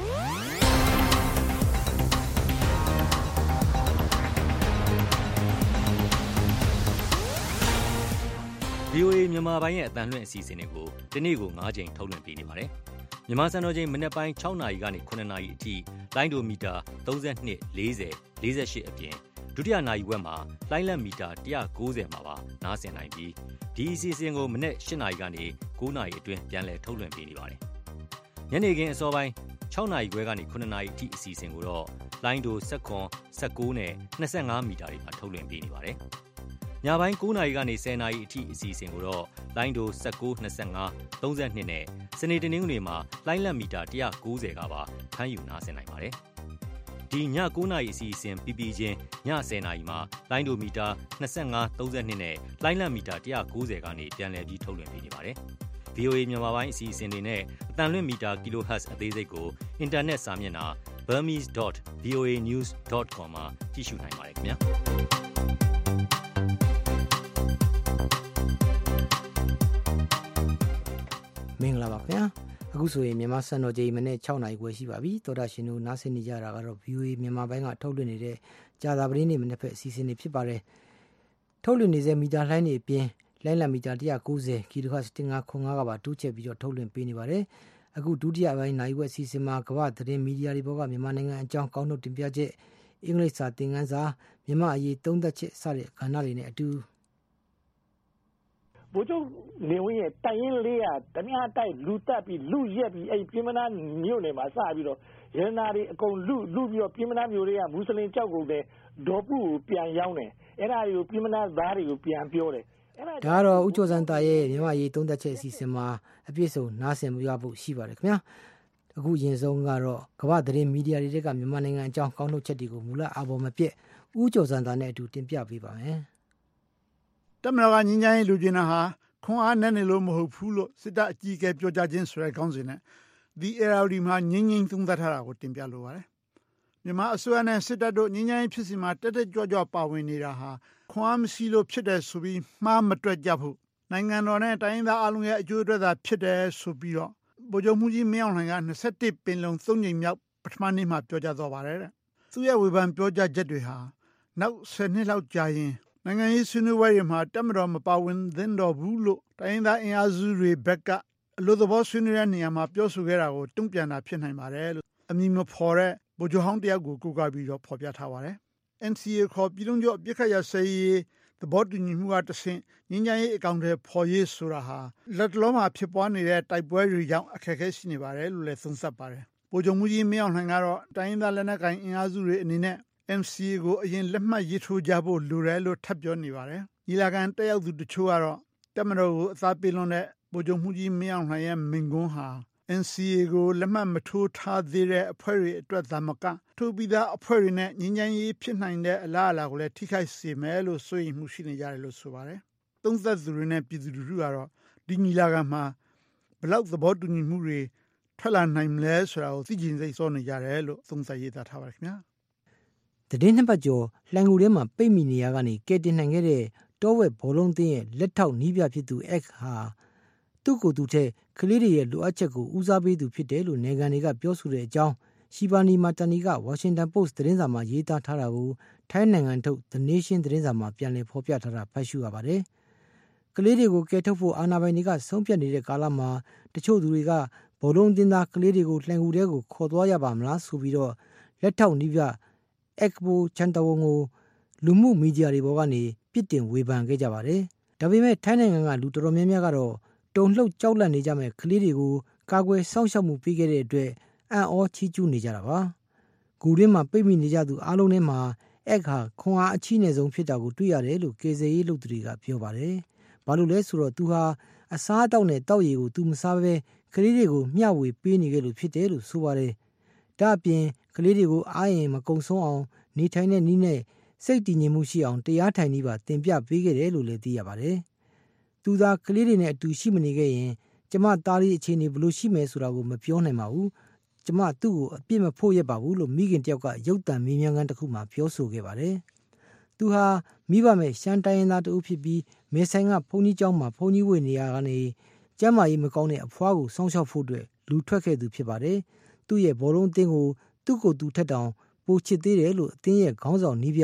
VOA မြန်မာပိုင်းရဲ့အသံလွှင့်အစီအစဉ်တွေကိုဒီနေ့ကို9ချိန်ထုတ်လွှင့်ပေးနေပါတယ်။မြန်မာစံတော်ချိန်မနက်ပိုင်း6နာရီကနေ9နာရီအထိလိုင်းဒိုမီတာ32 40 48အပြင်ဒုတိယနာရီဝက်မှာလိုင်းလက်မီတာ190မှာပါနားဆင်နိုင်ပြီးဒီအစီအစဉ်ကိုမနက်8နာရီကနေ9နာရီအတွင်းပြန်လည်ထုတ်လွှင့်ပေးနေပါတယ်။ညနေခင်းအစောပိုင်း6နာရီခွဲကနေ9နာရီအထိအစီအစဉ်ကိုတော့လိုင်းဒို19 19နဲ့25မီတာတွေမှာထုတ်လွှင့်ပေးနေပါတယ်။ညပိုင်း9နာရီကနေ10နာရီအထိအစီအစဉ်ကိုတော့လိုင်းဒို19 25 32နဲ့စနေတနင်္ဂနွေမှာလိုင်းလက်မီတာ190ကပါဖမ်းယူနားဆင်နိုင်ပါတယ်။ဒီည9နာရီအစီအစဉ်ပြီးပြီးချင်းည10နာရီမှာလိုင်းဒိုမီတာ25 32နဲ့လိုင်းလမီတာ190ကနေပြန်လည်ပြီးထုတ်လွှင့်ပေးနေပါတယ်။ VOA မြန်မာပိုင်းအစီအစဉ်တွေနဲ့အတန်လွင့်မီတာ kHz အသေးစိတ်ကိုအင်တာနက်စာမျက်နှာ burmese.voanews.com မှာကြည့်ရှုနိုင်ပါတယ်ခင်ဗျာ။မင်္ဂလာပါခင်ဗျာအခုဆိုရင်မြန်မာစံတော်ချိန်မနေ့6နာရီခွဲရှိပါပြီသောတာရှင်တို့နားဆင်နေကြတာကတော့ VOA မြန်မာပိုင်းကထုတ်လွှင့်နေတဲ့ကြာသပတေးနေ့မနေ့ဖက်အစီအစဉ်တွေဖြစ်ပါတယ်ထုတ်လွှင့်နေတဲ့မီတာလှိုင်းတွေအပြင်လိုင်းလမီတာ190 kHz 1505ကပါတိုးချဲ့ပြီးတော့ထုတ်လွှင့်ပေးနေပါတယ်အခုဒုတိယပိုင်းနိုင်ဝက်အစီအစဉ်မှာကမ္ဘာသတင်းမီဒီယာတွေဘောကမြန်မာနိုင်ငံအကြောင်းကောင်းထုတ်တင်ပြချက်အင်္ဂလိပ်စာသင်ခန်းစာမြန်မာအရေးသုံးသပ်ချက်စတဲ့ကဏ္ဍတွေနဲ့အတူဘိုးချုပ်နေဝင်းရဲ့တိုင်ရင်လေးကတ냐တိုက်လူတက်ပြီးလူရက်ပြီးအဲ့ပြင်းမနာမြို့နယ်မှာစပြီးတော့ရန်နာတွေအကုန်လူပြီးတော့ပြင်းမနာမြို့တွေကမွတ်စလင်ကြောက်ကုန်တယ်ဒေါ်ပုကိုပြန်ရောင်းတယ်အဲ့ဒါတွေကိုပြင်းမနာသားတွေကိုပြန်ပြောတယ်ဒါကတော့ဦးကျော်စံတာရဲ့မြန်မာရေးသုံးသက်ချက်အစီအစဉ်မှာအပြည့်စုံနားဆင်မှုရဖို့ရှိပါတယ်ခင်ဗျာအခုရင်ဆုံးကတော့ကမ္ဘာသတင်းမီဒီယာတွေကမြန်မာနိုင်ငံအကြောင်းကောင်းထုတ်ချက်တွေကိုမူလအပေါ်မပြည့်ဦးကျော်စံတာနဲ့အတူတင်ပြပေးပါမယ်တမန်တော်ကငင်းချိုင်းလူကျင်တာဟာခွန်အားနဲ့နေလို့မဟုတ်ဘူးလို့စစ်တပ်အကြီးအကဲပြောကြားခြင်းဆိုတဲ့ခေါင်းစဉ်နဲ့ The ARD မှာငင်းငင်းသုံးသပ်ထားတာကိုတင်ပြလိုပါတယ်မြန်မာအစိုးရနဲ့စစ်တပ်တို့ငင်းချိုင်းဖြစ်စီမှာတက်တက်ကြွကြွပါဝင်နေတာဟာခွန်အားမရှိလို့ဖြစ်တယ်ဆိုပြီးမှားမတွက်ကြဖို့နိုင်ငံတော်နဲ့တိုင်းရင်းသားအလုံးရဲ့အကျိုးအတွက်သာဖြစ်တယ်ဆိုပြီးတော့ဗိုလ်ချုပ်မှုကြီးမင်းအောင်လှိုင်က21ပင်လုံ3ကြိမ်မြောက်ပထမနေ့မှာပြောကြားသွားပါတယ်တဲ့သူရဲ့ဝေဖန်ပြောကြားချက်တွေဟာနောက်10နှစ်လောက်ကြာရင်နိုင်ငံရေးဆွေးနွေးပွဲတွေမှာတက်မတော်မပါဝင်သင့်တော်ဘူးလို့တိုင်းရင်းသားအင်အားစုတွေဘက်ကအလို့သဘောဆွေးနွေးတဲ့နေရာမှာပြောဆိုခဲ့တာကိုတုံ့ပြန်တာဖြစ်နိုင်ပါတယ်လို့အမည်မဖော်တဲ့ဗိုလ်ချုပ်ဟောင်းတယောက်ကိုကိုးကားပြီးတော့ဖော်ပြထားပါတယ်။ NCA ခေါ်ပြည်လုံးကျော်အပြစ်ခတ်ရစရေးသဘောတူညီမှုကတဆင့်ငင်းကြရေးအကောင့်တွေဖော်ရေးဆိုတာဟာလက်တလုံးမှာဖြစ်ပွားနေတဲ့တိုက်ပွဲတွေကြောင့်အခက်အခဲရှိနေပါတယ်လို့လည်းသုံးသပ်ပါတယ်။ဗိုလ်ချုပ်မှုကြီးမင်းအောင်လှိုင်ကတော့တိုင်းရင်းသားလက်နက်ကိုင်အင်အားစုတွေအနေနဲ့MCA ကိုအရင်လက်မှတ်ရေးထိုးကြဖို့လိုတယ်လို့ထပ်ပြောနေပါတယ်။ညီလာခံတက်ရောက်သူတချို့ကတော့တက်မတော်ကိုအသားပေးလွန်တဲ့ဗိုလ်ချုပ်မှုကြီးမင်းအောင်လှိုင်ရဲ့မိန့်ခွန်းဟာ NCA ကိုလက်မှတ်မထိုးထားသေးတဲ့အဖွဲ့တွေအတွက်သာမကထိုးပြီးသားအဖွဲ့တွေနဲ့ငြိမ်းချမ်းရေးဖြစ်နိုင်တဲ့အလားအလာကိုလည်းထိခိုက်စေမယ်လို့ဆိုရင်မှုရှိနေကြတယ်လို့ဆိုပါတယ်။သုံးသပ်သူတွေနဲ့ပြည်သူလူထုကတော့ဒီညီလာခံမှာဘလောက်သဘောတူညီမှုတွေထွက်လာနိုင်မလဲဆိုတာကိုသိကျင်စိတ်ဆောနေကြတယ်လို့သုံးသပ်ရေးသားထားပါတယ်ခင်ဗျာ။သတင်းနှစ်ပတ်ကျော်လှန်ကူထဲမှာပိတ်မိနေရကနေကဲတင်နိုင်ခဲ့တဲ့တောဝက်ဘောလုံးသင်းရဲ့လက်ထောက်နီးပြဖြစ်သူXဟာသူ့ကိုယ်သူထက်ကလေးတွေရဲ့လိုအပ်ချက်ကိုဦးစားပေးသူဖြစ်တယ်လို့နိုင်ငံတွေကပြောဆိုတဲ့အကြောင်းရှီဘာနီမာတနီကဝါရှင်တန်ပို့စ်သတင်းစာမှာရေးသားထားတာကိုထိုင်းနိုင်ငံထုတ် The Nation သတင်းစာမှာပြန်လည်ဖော်ပြထားတာဖတ်ရှုရပါတယ်။ကလေးတွေကိုကယ်ထုတ်ဖို့အာဏာပိုင်တွေကဆုံးဖြတ်နေတဲ့ကာလမှာတချို့သူတွေကဘောလုံးသင်းသားကလေးတွေကိုလှန်ကူထဲကိုခေါ်သွားရပါမလားဆိုပြီးတော့လက်ထောက်နီးပြEkbo Chantawong ကိုလူမှုမီဒီယာတွေပေါ်ကနေပြစ်တင်ဝေဖန်ခဲ့ကြပါတယ်။ဒါပေမဲ့ထိုင်းနိုင်ငံကလူတော်တော်များများကတော့တုံလှုပ်ကြောက်လန့်နေကြမဲ့ကလေးတွေကိုကာကွယ်စောင့်ရှောက်မှုပေးခဲ့တဲ့အတွက်အံ့ဩချီးကျူးနေကြတာပါ။ဂူရင်းမှာပိတ်မိနေကြသူအားလုံးထဲမှာEkဟာခွန်အားအချီးနဲ့ဆုံးဖြစ်တာကိုတွေ့ရတယ်လို့ကေဇေရေးလုပ်သူတွေကပြောပါတယ်။ဘာလို့လဲဆိုတော့သူဟာအစားအသောက်နဲ့တောက်ရည်ကိုသူမစားဘဲကလေးတွေကိုမျှဝေပေးနေခဲ့လို့ဖြစ်တယ်လို့ဆိုပါတယ်။ဒါအပြင်ကလေးတွေကိုအားရင်မကုံဆုံးအောင်နေထိုင်တဲ့နည်းနဲ့စိတ်တည်ငြိမ်မှုရှိအောင်တရားထိုင်နည်းပါသင်ပြပေးခဲ့တယ်လို့လည်းသိရပါတယ်။သူသာကလေးတွေနဲ့အတူရှိမနေခဲ့ရင်ကျမသားလေးအခြေအနေဘယ်လိုရှိမယ်ဆိုတာကိုမပြောနိုင်ပါဘူး။ကျမသူ့ကိုအပြစ်မဖို့ရပါဘူးလို့မိခင်တယောက်ကရုပ်သံမေးမြန်းခန်းတစ်ခုမှာပြောဆိုခဲ့ပါတယ်။သူဟာမိဘမဲ့ရှမ်းတိုင်းရင်းသားတဦးဖြစ်ပြီးမဲဆိုင်ကဘုန်းကြီးကျောင်းမှာဘုန်းကြီးဝေနေရကနေကျမ်းမာရေးမကောင်းတဲ့အဖွားကိုစောင့်ရှောက်ဖို့အတွက်လူထွက်ခဲ့သူဖြစ်ပါတယ်။သူ့ရဲ့ဘောလုံးအသင်းကိုသူ့ကိုယ်သူထက်တောင်ပိုချစ်သေးတယ်လို့အသင်းရဲ့ခေါင်းဆောင်နီးပြ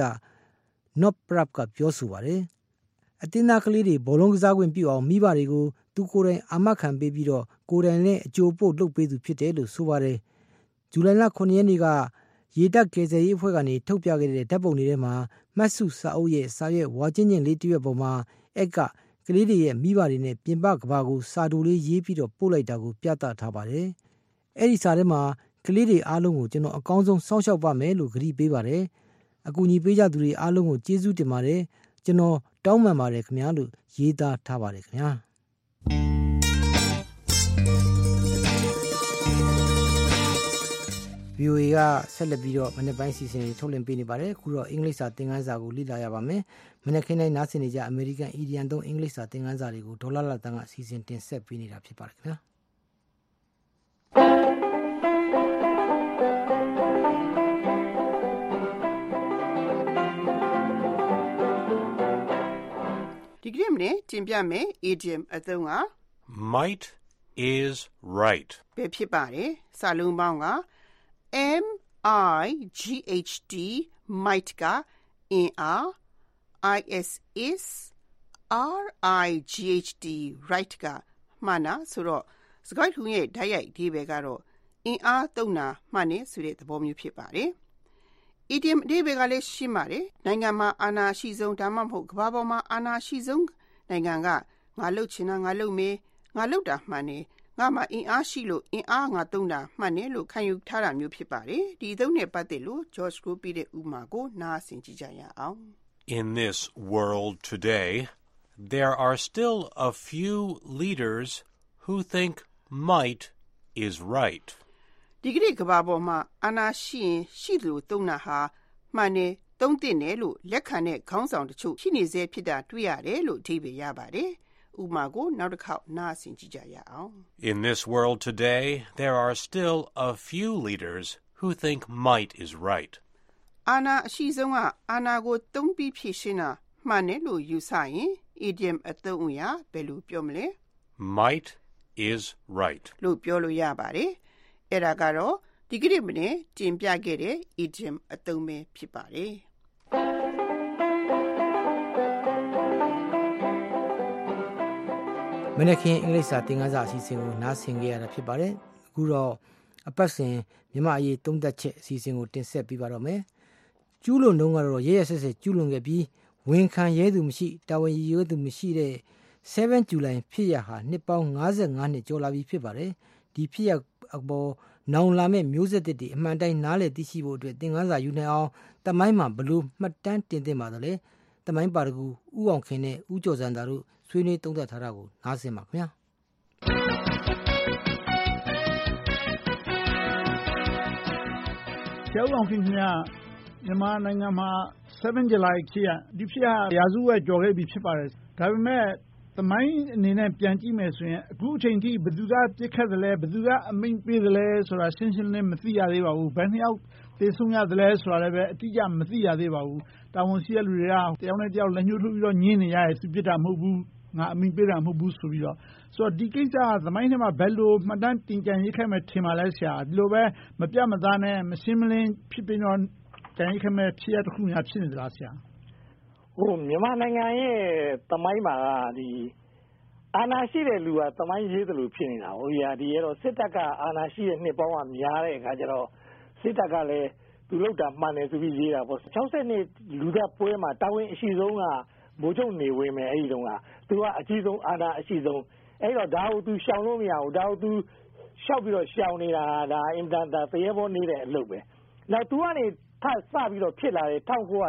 Not Prap ကပြောဆိုပါတယ်။အသင်းသားကလေးတွေဘောလုံးကစားခွင့်ပြုအောင်မိဘတွေကိုသူကိုယ်တိုင်အာမခံပေးပြီးတော့ကိုယ်တိုင်နဲ့အကျိုးပို့လုပ်ပေးသူဖြစ်တယ်လို့ဆိုပါတယ်။ဇူလိုင်လ9ရက်နေ့ကရေတပ်ကယ်ဆယ်ရေးအဖွဲ့ကနေထုတ်ပြခဲ့တဲ့ဓာတ်ပုံတွေထဲမှာမှတ်စုစာအုပ်ရဲ့စာရွက်ဝါချင်းချင်းလေးတစ်ရွက်ပေါ်မှာEkကကလေးတွေရဲ့မိဘတွေနဲ့ပြင်ပကဘာကိုစာတူလေးရေးပြီးတော့ပို့လိုက်တာကိုပြသထားပါတယ်။အဲ့ဒီစာထဲမှာကလေးတွေအားလုံးကိုကျွန်တော်အကောင်းဆုံးစောင့်ရှောက်ပါမယ်လို့ကတိပေးပါတယ်။အကူအညီပေးကြသူတွေအားလုံးကိုကျေးဇူးတင်ပါတယ်။ကျွန်တော်တောင်းပန်ပါတယ်ခင်ဗျာလို့ရေးသားထားပါတယ်ခင်ဗျာ။ VOA ကဆက်လက်ပြီးတော့မနေ့ပိုင်းစီစဉ်တွေထုတ်လွှင့်ပေးနေပါတယ်အခုတော့အင်္ဂလိပ်စာသင်ခန်းစာကိုလေ့လာရပါမယ်မနေ့ခင်းတိုင်းနားဆင်နေကြအမေရိကန်အီဒီယန်သုံးအင်္ဂလိပ်စာသင်ခန်းစာတွေကိုဒေါ်လာလတန်းကစီစဉ်တင်ဆက်ပေးနေတာဖြစ်ပါတယ်ခင်ဗျာဒီကနေ့မနေ့တင်ပြမယ် idiom အသုံးက Might is right ပဲဖြစ်ပါတယ်စာလုံးပေါင်းကMIGHT might ကအင်အား IS RIGHT right ကမှန်တာဆိုတော့စကားထုံးရဲ့ဓာတ်ရိုက်ဒီပဲကတော့အင်အားသုံးတာမှန်နေဆိုတဲ့သဘောမျိုးဖြစ်ပါတယ် idiom ဒီပဲကလည်းရှင်းပါတယ်နိုင်ငံမှာအာဏာရှိဆုံးဒါမှမဟုတ်ကမ္ဘာပေါ်မှာအာဏာရှိဆုံးနိုင်ငံကငါလှုပ်ချင်တာငါလှုပ်မယ်ငါလှုပ်တာမှန်နေငါမှာအင်အားရှိလို့အင်အားငါသုံးတာမှန်တယ်လို့ခံယူထားတာမျိုးဖြစ်ပါတယ်ဒီသုံးနဲ့ပတ်သက်လို့ George ကိုပြတဲ့ဥပမာကိုနားဆင်ကြည့်ကြရအောင် In this world today there are still a few leaders who think might is right ဒီကနေ့ကမ္ဘာပေါ်မှာအာဏာရှိရင်ရှိသလိုသုံးတာဟာမှန်တယ်သုံးသင့်တယ်လို့လက်ခံတဲ့ခေါင်းဆောင်တချို့ရှိနေစေဖြစ်တာတွေ့ရတယ်လို့အဓိပ္ပာယ်ရပါတယ်ဥပမာကိုနောက်တစ်ခေါက်နားဆင်ကြည့်ကြရအောင် In this world today there are still a few leaders who think might is right အာဏာအရှိဆုံးကအာဏာကိုသုံးပြီးဖြည့်ရှင်းတာမှန်တယ်လို့ယူဆရင် idiom အသုံးအရာဘယ်လိုပြောမလဲ Might is right လို့ပြောလို့ရပါတယ်အဲ့ဒါကတော့ဒီကနေ့မနေ့တင်ပြခဲ့တဲ့ idiom အသုံးပဲဖြစ်ပါတယ်မနေ့ကအင်္ဂလိပ်စာသင်ခန်းစာအစီအစဉ်ကိုနားဆင်ကြရတာဖြစ်ပါတယ်အခုတော့အပတ်စဉ်မြန်မာအရေးသုံးသပ်ချက်အစီအစဉ်ကိုတင်ဆက်ပေးပါတော့မယ်ကျူးလွန်တော့ကတော့ရဲရဲဆက်ဆက်ကျူးလွန်ခဲ့ပြီးဝန်ခံရဲသူမရှိတာဝန်ရည်သူမရှိတဲ့7 July ဖြစ်ရဟာနှစ်ပေါင်း55နှစ်ကျော်လာပြီဖြစ်ပါတယ်ဒီဖြစ်ရအပေါ်နောင်လာမဲ့မျိုးဆက်တွေအမှန်တိုင်းနားလည်သိရှိဖို့အတွက်သင်ခန်းစာယူနိုင်အောင်တမိုင်းမှာဘလို့မှတ်တမ်းတင်သင့်ပါတယ်တမိုင်းပါတကူဥအောင်ခင်နဲ့ဥကျော်စံသာတို့ဆွေးနွေးသုံးသပ်ထားတာကိုနားဆင်ပါခင်ဗျာကျောင်းအောင်ခင်ဗျာမြန်မာနိုင်ငံမှာ7 July ဖြစ်ရဒီဖြစ်ရရာစုဝက်ကျော်ခဲ့ပြီဖြစ်ပါတယ်ဒါပေမဲ့သမိုင်းအနေနဲ့ပြန်ကြည့်မယ်ဆိုရင်အခုအချိန်ထိဘယ်သူကပြစ်ခတ်တယ်လဲဘယ်သူကအမိန့်ပေးတယ်လဲဆိုတာရှင်းရှင်းလင်းမသိရသေးပါဘူးဘယ်နှစ်ယောက်သေဆုံးရတယ်လဲဆိုတာလည်းပဲအတိအကျမသိရသေးပါဘူးတာဝန်ရှိတဲ့လူတွေကတယောက်နဲ့တယောက်လက်ညှိုးထိုးပြီးတော့ညင်းနေရတယ်သူပြစ်တာမဟုတ်ဘူးငါအမိန့်ပေးတာမဟုတ်ဘူးဆိုပြီးတော့ဆိုတော့ဒီကိစ္စကသမိုင်းထဲမှာဘယ်လိုမှတ်တမ်းတင်ကြံရေးခဲ့မယ်ထင်ပါလဲဆရာဒီလိုပဲမပြတ်မသားနဲ့မရှင်းမလင်းဖြစ်ပြီးတော့ကြံရေးခဲ့မယ်ဖြစ်ရတစ်ခုများဖြစ်နေသလားဆရာမြန်မာနိုင်ငံရဲ့သမိုင်းမှာဒီအာဏာရှိတဲ့လူကသမိုင်းရေးတယ်လို့ဖြစ်နေတာဟုတ်ရာဒီရတော့စစ်တပ်ကအာဏာရှိတဲ့နှစ်ပေါင်းကများတဲ့အခါကျတော့စစ်တပ်ကလည်းသူလောက်တာမှန်တယ်ဆိုပြီးရေးတာပေါ့60နှစ်လူသက်ပွဲမှာတာဝန်အရှိဆုံးကဗိုလ်ချုပ်နေဝင်မယ်အဲ့ဒီတုန်းကသူကအကြီးဆုံးအာဏာအရှိဆုံးအဲ့တော့ဒါကိုသူရှောင်လို့မရဘူးဒါကိုသူရှောက်ပြီးတော့ရှောင်နေတာဒါအင်တန်တရေဘောနေတဲ့အလုပ်ပဲနောက်သူကနေထစပြီးတော့ဖြစ်လာတယ်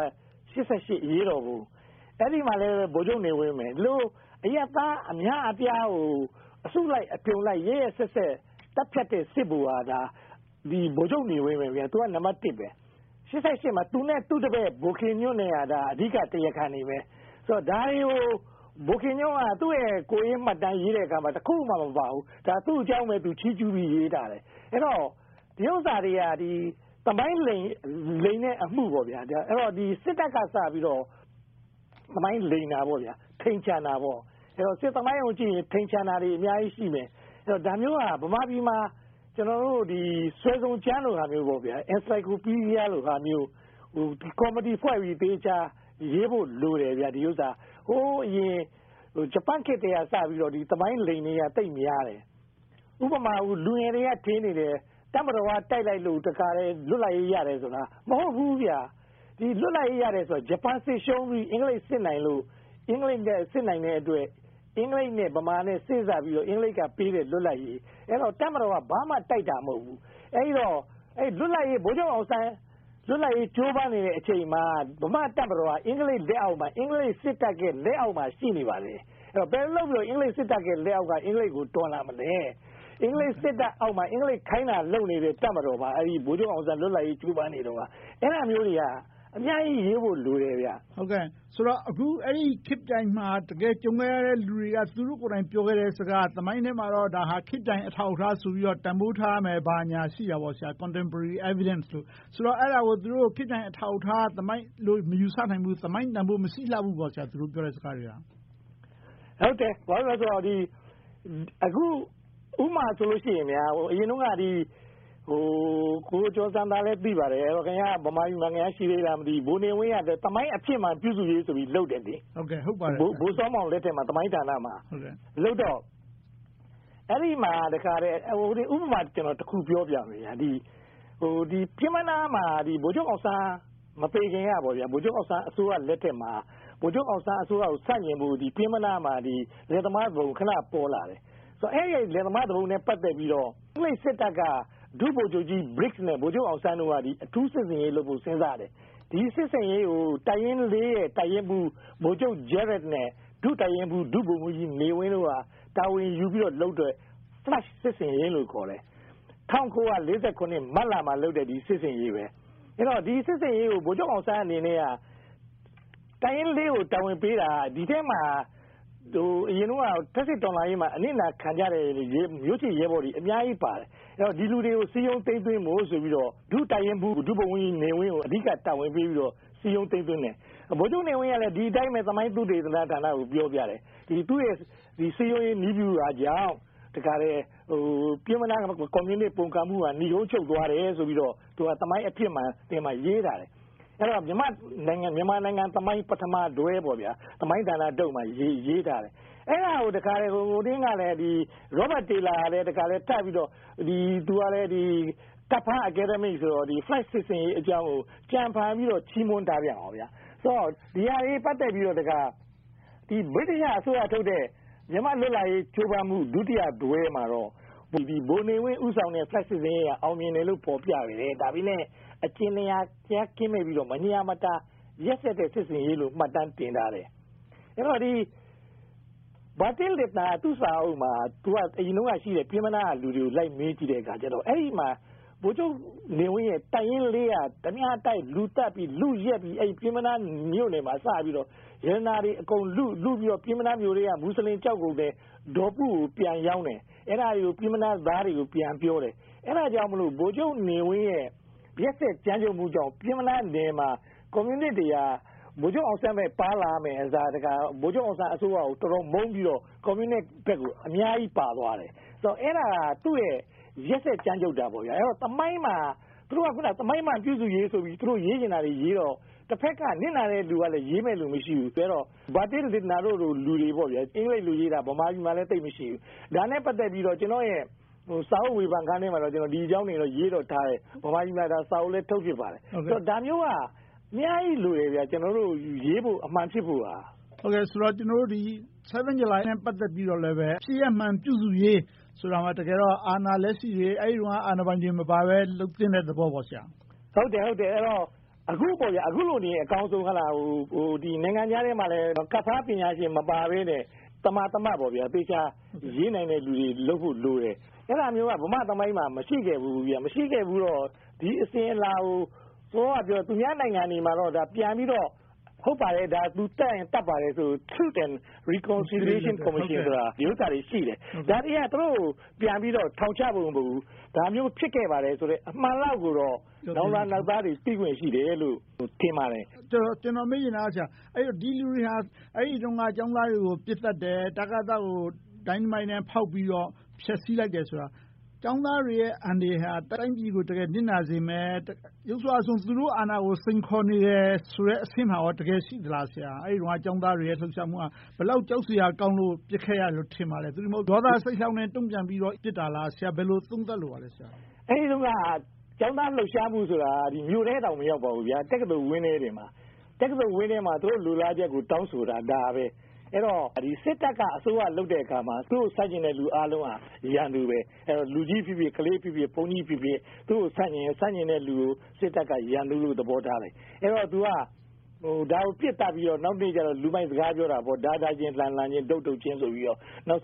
1988ရေးတော်ဘူးအဲ့ဒီမှာလည်းဗိုလ်ချုပ်နေဝင်မယ်လို့အရက်သားအများအပြားကိုအစုလိုက်အပြုံလိုက်ရဲရဲဆက်ဆက်တပ်ဖြတ်တဲ့စစ်ဘူဟာဒါဒီဗိုလ်ချုပ်နေဝင်မယ်ဗျာသူကနံပါတ်1ပဲ88မှာသူနဲ့သူ့တပည့်ဘိုခင်ညွန့်နဲ့ဒါအဓိကတရားခံနေပဲဆိုတော့ဒါတွေကိုဘိုခင်ညွန့်ကသူ့ရဲ့ကိုရေးမှတ်တမ်းရေးတဲ့အခါမှာတစ်ခုမှမပါဘူးဒါသူ့အကြောင်းပဲသူချီးကျူးပြီးရေးတာလေအဲ့တော့ဒီဥစ္စာတွေကဒီသမိုင်းလိန်နဲ့အမှုပေါ့ဗျာအဲ့တော့ဒီစစ်တပ်ကစပြီးတော့သမိုင်းလိန်တာပေါ့ဗျာထိန်ချန်တာပေါ့အဲ့တော့စစ်သမိုင်းကိုကြည့်ရင်ထိန်ချန်တာတွေအများကြီးရှိမယ်အဲ့တော့ဒါမျိုးကဗမာပြည်မှာကျွန်တော်တို့ဒီဆွဲဆုံးချမ်းလိုဟာမျိုးပေါ့ဗျာ encyclopedia လိုဟာမျိုးဟိုဒီ comedy ဖွဲ့ပြီးတေးချရေးဖို့လိုတယ်ဗျာဒီဥစ္စာဟိုအရင်ဟိုဂျပန်ခေတ်တည်းကစပြီးတော့ဒီသမိုင်းလိန်တွေကတိတ်များတယ်ဥပမာလူငယ်တွေကထင်းနေတယ်တမတော်ကတိုက်လိုက်လို့တခါလေလွတ်လိုက်ရရတယ်ဆိုတာမဟုတ်ဘူးဗျာဒီလွတ်လိုက်ရတယ်ဆိုတော့ဂျပန်စစ်ရှုံးပြီးအင်္ဂလိပ်စစ်နိုင်လို့အင်္ဂလိပ်နဲ့စစ်နိုင်တဲ့အတွက်အင်္ဂလိပ်နဲ့ဗမာနဲ့စစ်စားပြီးတော့အင်္ဂလိပ်ကပေးတဲ့လွတ်လပ်ရေးအဲ့တော့တမတော်ကဘာမှတိုက်တာမဟုတ်ဘူးအဲ့တော့အဲ့လွတ်လပ်ရေးဗိုလ်ချုပ်အောင်ဆန်းလွတ်လပ်ရေးကြိုးပမ်းနေတဲ့အချိန်မှာဗမာတမတော်ကအင်္ဂလိပ်လက်အောက်မှာအင်္ဂလိပ်စစ်တပ်ကလက်အောက်မှာရှိနေပါလေအဲ့တော့ဘယ်လိုလုပ်ပြီးတော့အင်္ဂလိပ်စစ်တပ်ကလက်အောက်ကအင်္ဂလိပ်ကိုတွန်းလာမလဲအင်္ဂလိပ်စစ်တပ်အောက်မှာအင်္ဂလိပ်ခိုင်းတာလုပ်နေတဲ့တပ်မတော်မှာအဲဒီဗိုလ်ချုပ်အောင်ဆန်းလွတ်လပ်ရေးကျူးပန်းနေတော့ကအဲ့ဒါမျိုးတွေကအများကြီးရေးဖို့လိုတယ်ဗျဟုတ်ကဲ့ဆိုတော့အခုအဲ့ဒီခေတ်တိုင်းမှာတကယ်ကြုံရတဲ့လူတွေကသူတို့ကိုယ်တိုင်ပြောခဲ့တဲ့စကားသမိုင်းထဲမှာတော့ဒါဟာခေတ်တိုင်းအထောက်အထားဆိုပြီးတော့တန်ဖိုးထားမယ်ဘာညာရှိတာပေါ့ဆရာ contemporary evidence လို့ဆိုတော့အဲ့ဒါကိုသူတို့ခေတ်တိုင်းအထောက်အထားသမိုင်းလို့မယူဆနိုင်ဘူးသမိုင်းတန်ဖိုးမရှိလှဘူးပေါ့ဆရာသူတို့ပြောတဲ့စကားတွေကဟုတ်တယ်ဘာလို့လဲဆိုတော့ဒီအခုဥမာဆိုလို့ရှိရင်များအရင်တုန်းကဒီကိုကျော်စံသားလည်းသိပါတယ်အဲ့တော့ခင်ဗျာဗမာပြည်မှာခင်ဗျာရှိသေးတာမသိဘိုးနေဝင်းရတယ်တမိုင်းအဖြစ်မှပြုစုရေးဆိုပြီးလုပ်တယ်လေဟုတ်ကဲ့ဟုတ်ပါတယ်ဘိုးစောမောင်လက်ထက်မှာတမိုင်းဌာနမှာဟုတ်ကဲ့လုပ်တော့အဲ့ဒီမှာတခါတည်းဒီဥပမာကျွန်တော်တစ်ခုပြောပြမယ်ညာဒီပြင်မနာမှာဒီဗိုလ်ချုပ်အောင်ဆန်းမပေခင်ရပါဗျာဗိုလ်ချုပ်အောင်ဆန်းအစိုးရလက်ထက်မှာဗိုလ်ချုပ်အောင်ဆန်းအစိုးရကိုစတင်ဖို့ဒီပြင်မနာမှာဒီလေသမားဘုံခဏပေါ်လာတယ်ဆိုတော့အဲ့ဒီလေသမားဘုံနဲ့ပတ်သက်ပြီးတော့အင်္ဂလိပ်စစ်တပ်ကဒုဗိုလ်ချုပ်ကြီး Briggs နဲ့ဗိုလ်ချုပ်အောင်ဆန်းတို့ကဒီအထူးစစ်စင်ရေးလုပ်ဖို့စဉ်းစားတယ်ဒီစစ်စင်ရေးကိုတိုင်ရင်၄ရဲ့တိုင်ရင်ဘူးဗိုလ်ချုပ် Jarrett နဲ့ဒုတိုင်ရင်ဘူးဒုဗိုလ်မှူးကြီးနေဝင်းတို့ကတာဝန်ယူပြီးတော့လုပ်တဲ့ flash စစ်စင်ရေးလို့ခေါ်တယ်1949မတ်လမှာလုပ်တဲ့ဒီစစ်စင်ရေးပဲအဲ့တော့ဒီစစ်စင်ရေးကိုဗိုလ်ချုပ်အောင်ဆန်းအနေနဲ့ကတိုင်ရင်၄ကိုတာဝန်ပေးတာဒီထဲမှာအရင်ကဖက်စစ်တော်လိုင်းမှာအနစ်နာခံကြတဲ့မျိုးချစ်ရဲဘော်တွေအများကြီးပါတယ်အဲ့တော့ဒီလူတွေကိုစီယုံသိမ်းသွင်းမို့ဆိုပြီးတော့ဒုတိုင်ရင်ဘူးဒုဗိုလ်မှူးကြီးနေဝင်းကိုအဓိကတာဝန်ပေးပြီးတော့စီယုံသိမ်းသွင်းတယ်ဗိုလ်ချုပ်နေဝင်းကလည်းဒီအတိုင်းပဲသမိုင်းသုတေသနဌာနကိုပြောပြတယ်ဒီသူ့ရဲ့ဒီစီယုံရေးနီးပြူတာကြောင့်တခါတည်းပြင်မနာကွန်မြူနစ်ပုံကမှုကဏီဟုံးချုပ်သွားတယ်ဆိုပြီးတော့သူကသမိုင်းအဖြစ်မှန်တင်မှရေးတာတယ်အဲ့တော့မြန်မာနိုင်ငံသမိုင်းပထမတွဲပေါ့ဗျာသမိုင်းဌာနတုပ်မှာရေးထားတယ်အဲ့ဒါကိုတခါလေဟိုတင်းကလည်းဒီ Robert Taylor လည်းတခါလေတက်ပြီးတော့ဒီသူကလည်းဒီတပ်ဖား Academy ဆိုတော့ဒီ flash စစ်စင်ရေးအကြောင်းကိုကြံဖန်ပြီးတော့ချီးမွမ်းထားပြန်အောင်ဗျာဆိုတော့ဒီဟာလေးပတ်သက်ပြီးတော့တခါဒီ British အစိုးရထုတ်တဲ့မြန်မာလွတ်လပ်ရေးချိုးပမ်းမှုဒုတိယတွဲမှာတော့ဒီဘိုနေဝင်းဥဆောင်တဲ့ flash စစ်စင်ရေးကအောင်မြင်တယ်လို့ပေါ်ပြခဲ့တယ်ဒါပေမဲ့အကျဉ်းများကြားကင်းမဲ့ပြီးတော့မညာမတာရက်ဆက်တဲ့စစ်စင်ရေးလို့မှတ်တမ်းတင်ထားတယ်အဲ့တော့ဒီဘာတင်လက်တာသူစာအုပ်မှာသူကအရင်ကရှိတဲ့ပြင်မနာလူတွေကိုလိုက်မေးကြည့်တဲ့အခါကျတော့အဲ့ဒီမှာဗိုလ်ချုပ်နေဝင်းရဲ့တိုင်ရင်၄ကတ냐တိုက်လူတက်ပြီးလူရက်ပြီးအဲ့ပြင်မနာမြို့နယ်မှာစပြီးတော့ရန်နာတွေအကုန်လူပြီးတော့ပြင်မနာမြို့တွေကမွတ်စလင်ကြောက်ကုန်တဲ့ဒေါ်ပုကိုပြန်ရောင်းတယ်အဲ့ဒါတွေကိုပြင်မနာသားတွေကိုပြန်ပြောတယ်အဲ့ဒါကြောင့်မလို့ဗိုလ်ချုပ်နေဝင်းရဲ့ရက်ဆက်ကြမ်းကြုတ်မှုကြောင့်ပြင်မနာနယ်မှာကွန်မြူနစ်တွေကဗိုလ်ချုပ်အောင်ဆန်းပဲပါလာမယ်အစားတကဗိုလ်ချုပ်အောင်ဆန်းအစိုးရကိုတော်တော်မုန်းပြီးတော့ကွန်မြူနစ်ဘက်ကိုအများကြီးပါသွားတယ်ဆိုတော့အဲ့ဒါကသူ့ရဲ့ရက်ဆက်ကြမ်းကြုတ်တာပေါ့ဗျာအဲ့တော့သမိုင်းမှာသူတို့ကခုနသမိုင်းမှာပြုစုရေးဆိုပြီးသူတို့ရေးနေတာတွေရေးတော့တစ်ဖက်ကနစ်နာတဲ့လူကလည်းရေးမဲ့လူမရှိဘူးဆိုတော့ဘာတိလစ်နာတို့လူတွေပေါ့ဗျာအင်္ဂလိပ်လူရေးတာဗမာပြည်မှာလည်းသိမရှိဘူးဒါနဲ့ပတ်သက်ပြီးတော့ကျွန်တော်ရဲ့စာအုပ်ဝေဖန်ခန်းထဲမှာတော့ကျွန်တော်ဒီအကြောင်းတွေတော့ရေးတော့ထားတယ်ဗမာပြည်မှာဒါစာအုပ်လည်းထုတ်ဖြစ်ပါတယ်ဆိုတော့ဒါမျိုးကအများကြီးလိုတယ်ဗျာကျွန်တော်တို့ရေးဖို့အမှန်ဖြစ်ဖို့ဟာဟုတ်ကဲ့ဆိုတော့ကျွန်တော်တို့ဒီ7 July နဲ့ပတ်သက်ပြီးတော့လည်းပဲဖြစ်ရမှန်ပြုစုရေးဆိုတာမှတကယ်တော့အာဏာလက်ရှိတွေအဲ့ဒီတော့အာဏာပိုင်တွေမပါပဲလုတ်တင်တဲ့သဘောပေါ့ဆရာဟုတ်တယ်အဲ့တော့အခုပေါ့ဗျာအခုလိုနေအကောင်းဆုံးဟလာဟိုဒီနိုင်ငံသားတွေမှာလည်းကဖားပညာရှင်မပါဘဲနဲ့တမပေါ့ဗျာသေချာရေးနိုင်တဲ့လူတွေလုပ်ဖို့လိုတယ်အဲ့ဒါမျိုးကဗမာသမိုင်းမှာမရှိခဲ့ဘူးဗျာမရှိခဲ့ဘူးတော့ဒီအစဉ်အလာကိုတော့ပြောသူများနိုင်ငံတွေမှာတော့ဒါပြန်ပြီးတော့ဟုတ်ပါတယ်ဒါသူတက်ရင်တက်ပါတယ်ဆို Truth and Reconciliation Commission ဆိုတာဒီဥစ္စာတွေရှိတယ်ဒါတွေကသူတို့ပြန်ပြီးတော့ထောင်ချဖို့မဟုတ်ဘူးဒါမျိုးဖြစ်ခဲ့ပါတယ်ဆိုတော့အမှန်လောက်ကိုတော့နောက်လာနောက်သားတွေသိခွင့်ရှိတယ်လို့ထင်ပါတယ်ကျွန်တော်မေးနေတာဆရာအဲ့ဒီလူတွေဟာအဲ့ဒီတုန်းကကျောင်းသားတွေကိုပြစ်တတ်တယ်တက္ကသိုလ်ကိုဒိုင်းမိုင်းနဲ့ဖောက်ပြီးတော့ဖျက်ဆီးလိုက်တယ်ဆိုတာကျောင်းသားတွေရဲ့အန်ဒီဟာတိုင်းပြည်ကိုတကယ်နစ်နာစေမယ်ရုပ်စွာဆုံးသူတို့အာဏာကိုစိန်ခေါ်နေတယ်ဆိုတဲ့အဆင့်မှာတော့တကယ်ရှိသလားဆရာအဲ့ဒီတော့ကျောင်းသားတွေရဲ့လှုပ်ရှားမှုကဘယ်လောက်ကြောက်စရာကောင်းလို့ပြစ်ခဲ့ရလို့ထင်ပါလဲသူတို့မဟုတ်ဒေါသစိတ်ဆောင်းနဲ့တုံ့ပြန်ပြီးတော့ပြစ်တာလားဆရာဘယ်လိုသုံးသပ်လို့ပါလဲဆရာအဲ့ဒီတော့ကျောင်းသားလှုပ်ရှားမှုဆိုတာဒီမြို့ထဲတောင်မရောက်ပါဘူးဗျာတက္ကသိုလ်ဝင်းထဲတွေမှာတက္ကသိုလ်ဝင်းထဲမှာသူတို့လူလားချက်ကိုတောင်းဆိုတာဒါပဲအဲ့တော့ဒီစစ်တပ်ကအစိုးရလုပ်တဲ့အခါမှာသူ့ကိုဆက်ကျင်တဲ့လူအလုံးဟာရန်သူပဲအဲ့တော့လူကြီးဖြစ်ဖြစ်ကလေးဖြစ်ဖြစ်ဘုန်းကြီးဖြစ်ဖြစ်သူ့ကိုဆက်ကျင်တဲ့လူကိုစစ်တပ်ကရန်သူလို့သဘောထားတယ်အဲ့တော့သူကဒါကိုပြစ်တတ်ပြီးတော့နောက်နေ့ကျတော့လူမိုက်စကားပြောတာပေါ့ဒါချင်းလှန်ချင်းဒုတ်ချင်းဆိုပြီးတော့နောက်ဆုံးပြီး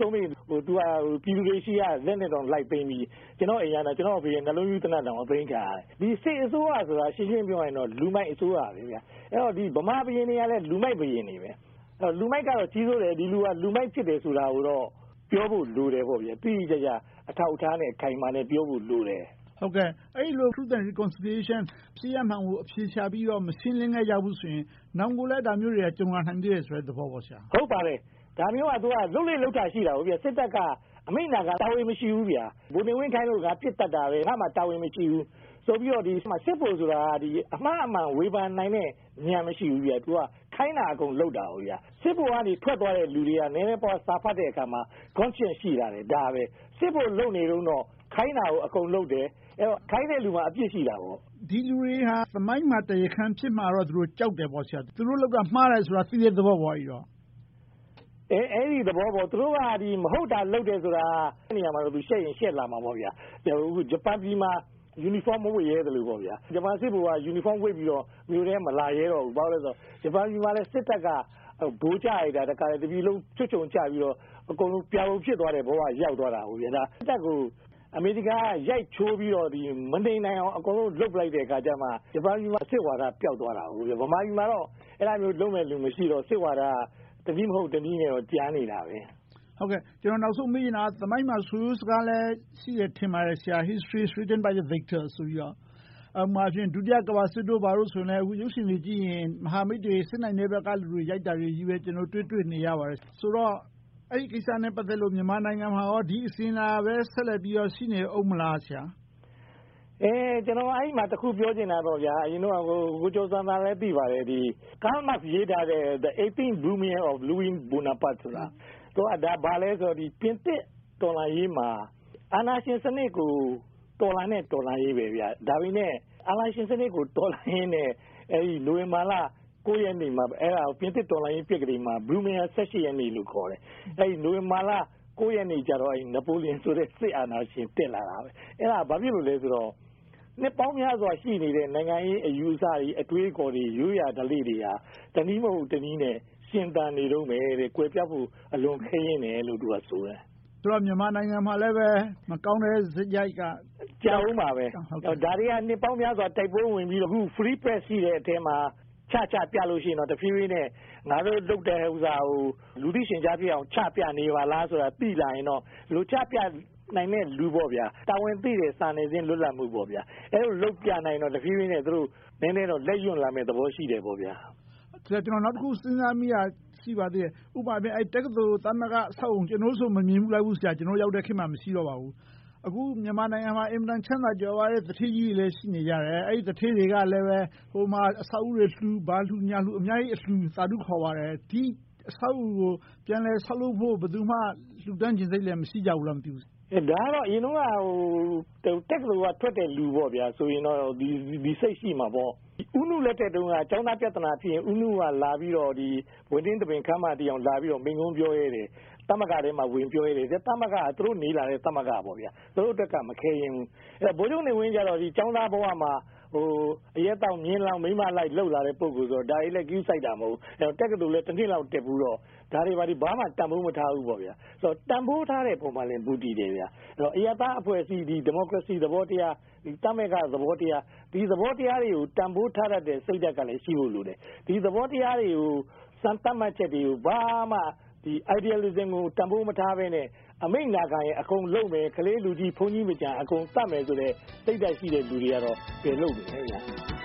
သူကပြည်သူတွေရှိရလက်နဲ့တော့လိုက်သိမ်းပြီးကျွန်တော်အိမ်ရတာကျွန်တော်ဘေးနှလုံးယူတနတ်တောင်သိမ်းခံရတယ်ဒီစစ်အစိုးရဆိုတာရှင်းရှင်းပြောရင်တော့လူမိုက်အစိုးရပဲဗျာအဲ့တော့ဒီဗမာဘရင်တွေကလည်းလူမိုက်ဘရင်တွေပဲအဲ့လူမိုက်ကတော့ကြီးစိုးတယ်ဒီလူကလူမိုက်ဖြစ်တယ်ဆိုတာကိုတော့ပြောဖို့လိုတယ်ပေါ့ဗျာတိကျကျအထောက်အထားနဲ့ခိုင်မာနဲ့ပြောဖို့လိုတယ်ဟုတ်ကဲ့အဲ့လို Truth and Reconciliation ဖြစ်ရမှန်ကိုအဖြေရှာပြီးတော့မရှင်းလင်းခဲ့ကြဘူးဆိုရင်နောက်ကိုလည်းဒါမျိုးတွေကကြုံလာနိုင်သေးတယ်ဆိုတဲ့သဘောပေါ့ဆရာဟုတ်ပါတယ်ဒါမျိုးကသူကလုတ်လေလုတ်တာရှိတာဟုတ်ဗျာစစ်တပ်ကအမိန့်နာကတာဝန်မရှိဘူးဗျာဗိုလ်နေဝင်းခိုင်းလို့ကပြစ်တတ်တာပဲငါမှတာဝန်မရှိဘူးဆိုပြီးတော့ဒီစစ်ဖို့ဆိုတာဒီအမှားအမှန်ဝေဖန်နိုင်တဲ့ဉာဏ်မရှိဘူးဗျာသူကခိုင်းတာအကုန်လုတ်တာဟုတ်ဗျာစစ်ဖို့ကနေထွက်သွားတဲ့လူတွေကနည်းနည်းပေါ်စာဖတ်တဲ့အခါမှာ conscience ရှိလာတယ်ဒါပဲစစ်ဖို့လုံနေတော့ခိုင်းတာကိုအကုန်လုတ်တယ်အဲ့တော့ခိုင်းတဲ့လူမှာအပြစ်ရှိတာပေါ့ဒီလူတွေဟာသမိုင်းမှာတရားခံဖြစ်မှာတော့သူတို့ကြောက်တယ်ပေါ့ဆရာသူတို့လောက်ကမှားတယ်ဆိုတာသိတဲ့သဘောပေါ့ကြီးတော့အဲ့ဒီသဘောပေါ့သူတို့ကဒီမဟုတ်တာလုပ်တယ်ဆိုတာနေရာမှာတော့သူရှက်ရင်ရှက်လာမှာပေါ့ဗျာအခုဂျပန်ပြည်မှာယူနီဖောင်းမဝတ်ရဲတယ်လို့ပေါ့ဗျာဂျပန်စစ်ဘုရားယူနီဖောင်းဝတ်ပြီးတော့မြို့ထဲမလာရဲတော့ဘူးဘာလို့လဲဆိုဂျပန်ပြည်မှာလည်းစစ်တပ်ကဘိုးကြရတာတခါတည်းတပြည်လုံးချွတ်ချုံချပြီးတော့အကုန်လုံးပြာပုံဖြစ်သွားတဲ့ဘဝရောက်သွားတာဟုတ်ဗျာဒါစစ်တပ်ကိုအမေရိကန်ကရိုက်ချိုးပြီးတော့ဒီမနေနိုင်အောင်အကုန်လုံးလုတ်လိုက်တဲ့အခါကျမှဂျပန်ပြည်မှာစစ်ဝါဒပျောက်သွားတာဟုတ်ဗျာဗမာပြည်မှာတော့အဲ့လိုမျိုးလုံးမဲ့လူမရှိတော့စစ်ဝါဒတနည်းမဟုတ်တနည်းနဲ့တော့ကြားနေတာပဲဟုတ်ကဲ့ကျွန်တော်နောက်ဆုံးမေးချင်တာသမိုင်းမှာဆိုးစကားလည်းရှိတယ်ထင်ပါတယ်ဆရာ history is written by the victors ဆိုပြီးတော့မှာပြင်ဒုတိယကမ္ဘာစစ်တို့ဘာလို့ဆိုလဲအခုရုပ်ရှင်တွေကြည့်ရင်မဟာမိတ်တွေစစ်နိုင်တဲ့ဘက်ကလူတွေရိုက်တာတွေကြီးပဲကျွန်တော်တွေ့နေရပါတယ်ဆိုတော့အဲ့ဒီကိစ္စနဲ့ပတ်သက်လို့မြန်မာနိုင်ငံမှာရောဒီအစဉ်လာပဲဆက်လက်ပြီးတော့ရှိနေအောင်မလားဆရာကျွန်တော်အဲ့မှာတခုပြောချင်တာတော့ဗျာအရင်တော့ကိုကျော်စံသာလည်းသိပါတယ်ဒီကားမတ်ရေးထားတဲ့ the 18th Brumaire of Louis Bonaparte ဆိုတာတော့ဒါဘာလဲဆိုတော့ဒီပြင်သစ်တော်လှန်ရေးမှာအာဏာရှင်စနစ်ကိုတော်လှန်တဲ့တော်လှန်ရေးပဲဗျာဒါပေမဲ့အာဏာရှင်စနစ်ကိုတော်လှန်ရင်းနဲ့အဲ့ဒီနိုဝင်ဘာလ9ရက်နေ့မှာအဲ့ဒါပြင်သစ်တော်လှန်ရေးပြက်ကလေးမှာ Brumaire 18ရက်နေ့လို့ခေါ်တယ်အဲ့ဒီနိုဝင်ဘာလ9ရက်နေ့ကျတော့အဲ့နပိုလီယန်ဆိုတဲ့စစ်အာဏာရှင်တက်လာတာပဲအဲ့ဒါဘာဖြစ်လို့လဲဆိုတော့နှစ်ပေါင်းများစွာရှိနေတဲ့နိုင်ငံရေးအယူအဆတွေအတွေးအခေါ်တွေရိုးရာဓလေ့တွေဟာတနည်းမဟုတ်တနည်းနဲ့ရှင်သန်နေတော့မယ်တဲ့ကွယ်ပြတ်ဖို့အလွန်ခဲရင်းတယ်လို့သူကဆိုတယ်ဆိုတော့မြန်မာနိုင်ငံမှာလည်းပဲမကောင်းတဲ့စရိုက်ကကြောက်ဦးမှာပဲဒါတွေကနှစ်ပေါင်းများစွာတိုက်ပွဲဝင်ပြီးတော့အခု free press ရှိတဲ့အထဲမှာချပြလို့ရှိရင်တော့တဖြည်းဖြည်းနဲ့ငါတို့လုပ်တဲ့ဥစ္စာကိုလူသိရှင်ကြားပြအောင်ချပြနေပါလားဆိုတာသိလာရင်တော့လူချပြနိုင်တဲ့လူပေါ့ဗျာတာဝန်သိတဲ့စာနယ်ဇင်းလွတ်လပ်မှုပေါ့ဗျာအဲလိုလုပ်ပြနိုင်တော့တဖြည်းဖြည်းနဲ့သူတို့နည်းနည်းတော့လက်ယွန့်လာမဲ့သဘောရှိတယ်ပေါ့ဗျာကျွန်တော်နောက်တစ်ခုစဉ်းစားမိတာရှိပါသေးတယ်ဥပမာအဲတက္ကသိုလ်သမဂ္ဂအဆောက်အုံကျွန်တော်ဆိုမမြင်ဘူးလိုက်ဘူးဆရာကျွန်တော်ရောက်တဲ့ခေတ်မှာမရှိတော့ပါဘူးအခုမြန်မာနိုင်ငံမှာအင်မတန်ချမ်းသာကြွယ်ဝတဲ့တထေးကြီးတွေလည်းရှိနေကြတယ်အဲဒီတထေးတွေကလည်းပဲဟိုမှာအဆောက်အဦတွေလှူဘာလှူညာလှူအများကြီးအလှူသာဓုခေါ်ပါတယ်ဒီအဆောက်အဦကိုပြန်လဲဆောက်လုပ်ဖို့ဘယ်သူမှလှူဒန်းခြင်းစိတ်လည်းမရှိကြဘူးလားမသိဘူးဒါကတော့အရင်ကတက်ကလို့ကထွက်တဲ့လူပေါ့ဗျာဆိုရင်တော့ဒီစိတ်ရှိမှာပေါ့ဥနုလက်တဲ့တုန်းကကျောင်းသားပြဿနာဖြစ်ရင်ဥနုကလာပြီးတော့ဒီဝင်တင်းတပင်ခမ်းမတီအောင်လာပြီးတော့မိန်ကုန်းပြောရတယ်တမကထဲမှာဝင်ပြောရတယ်တမကသူတို့နေလာတဲ့တမကပေါ့ဗျာသူတို့တက်ကမခဲရင်အဲ့ဗိုလ်ချုပ်နေဝင်းကြတော့ဒီကျောင်းသားဘဝမှာအရက်တောင်မြင်းလောင်မိမလိုက်လှုပ်လာတဲ့ပုံကိုဆိုတော့ဒါကြီးလည်းကြီးဆိုင်တာမဟုတ်အဲ့တက်ကတူလည်းတစ်နှစ်လောက်တက်ဘူးတော့ဒါတွေဘာမှတန်ဖိုးမထားဘူးပေါ့ဗျာဆိုတော့တန်ဖိုးထားတဲ့ပုံမှန်လည်းဘူးတည်တယ်ဗျာအဲ့တော့အရက်သားအဖွဲ့အစည်းဒီဒီမိုကရေစီသဘောတရားဒီတမကသဘောတရားဒီသဘောတရားတွေကိုတန်ဖိုးထားတတ်တဲ့စိတ်ဓာတ်ကလည်းရှိဖို့လိုတယ်ဒီသဘောတရားတွေကိုစံတတ်မှတ်ချက်တွေကိုဘာမှဒီ idealism ကိုတန်ဖိုးမထားဘဲနဲ့အမိန့်နာခံရင်အကုန်လုံးမယ်ကလေးလူကြီးဘုန်းကြီးမကြံအကုန်တတ်မယ်ဆိုတဲ့စိတ်ဓာတ်ရှိတဲ့လူတွေကတော့ပြန်လုပ်တယ်ဗျာ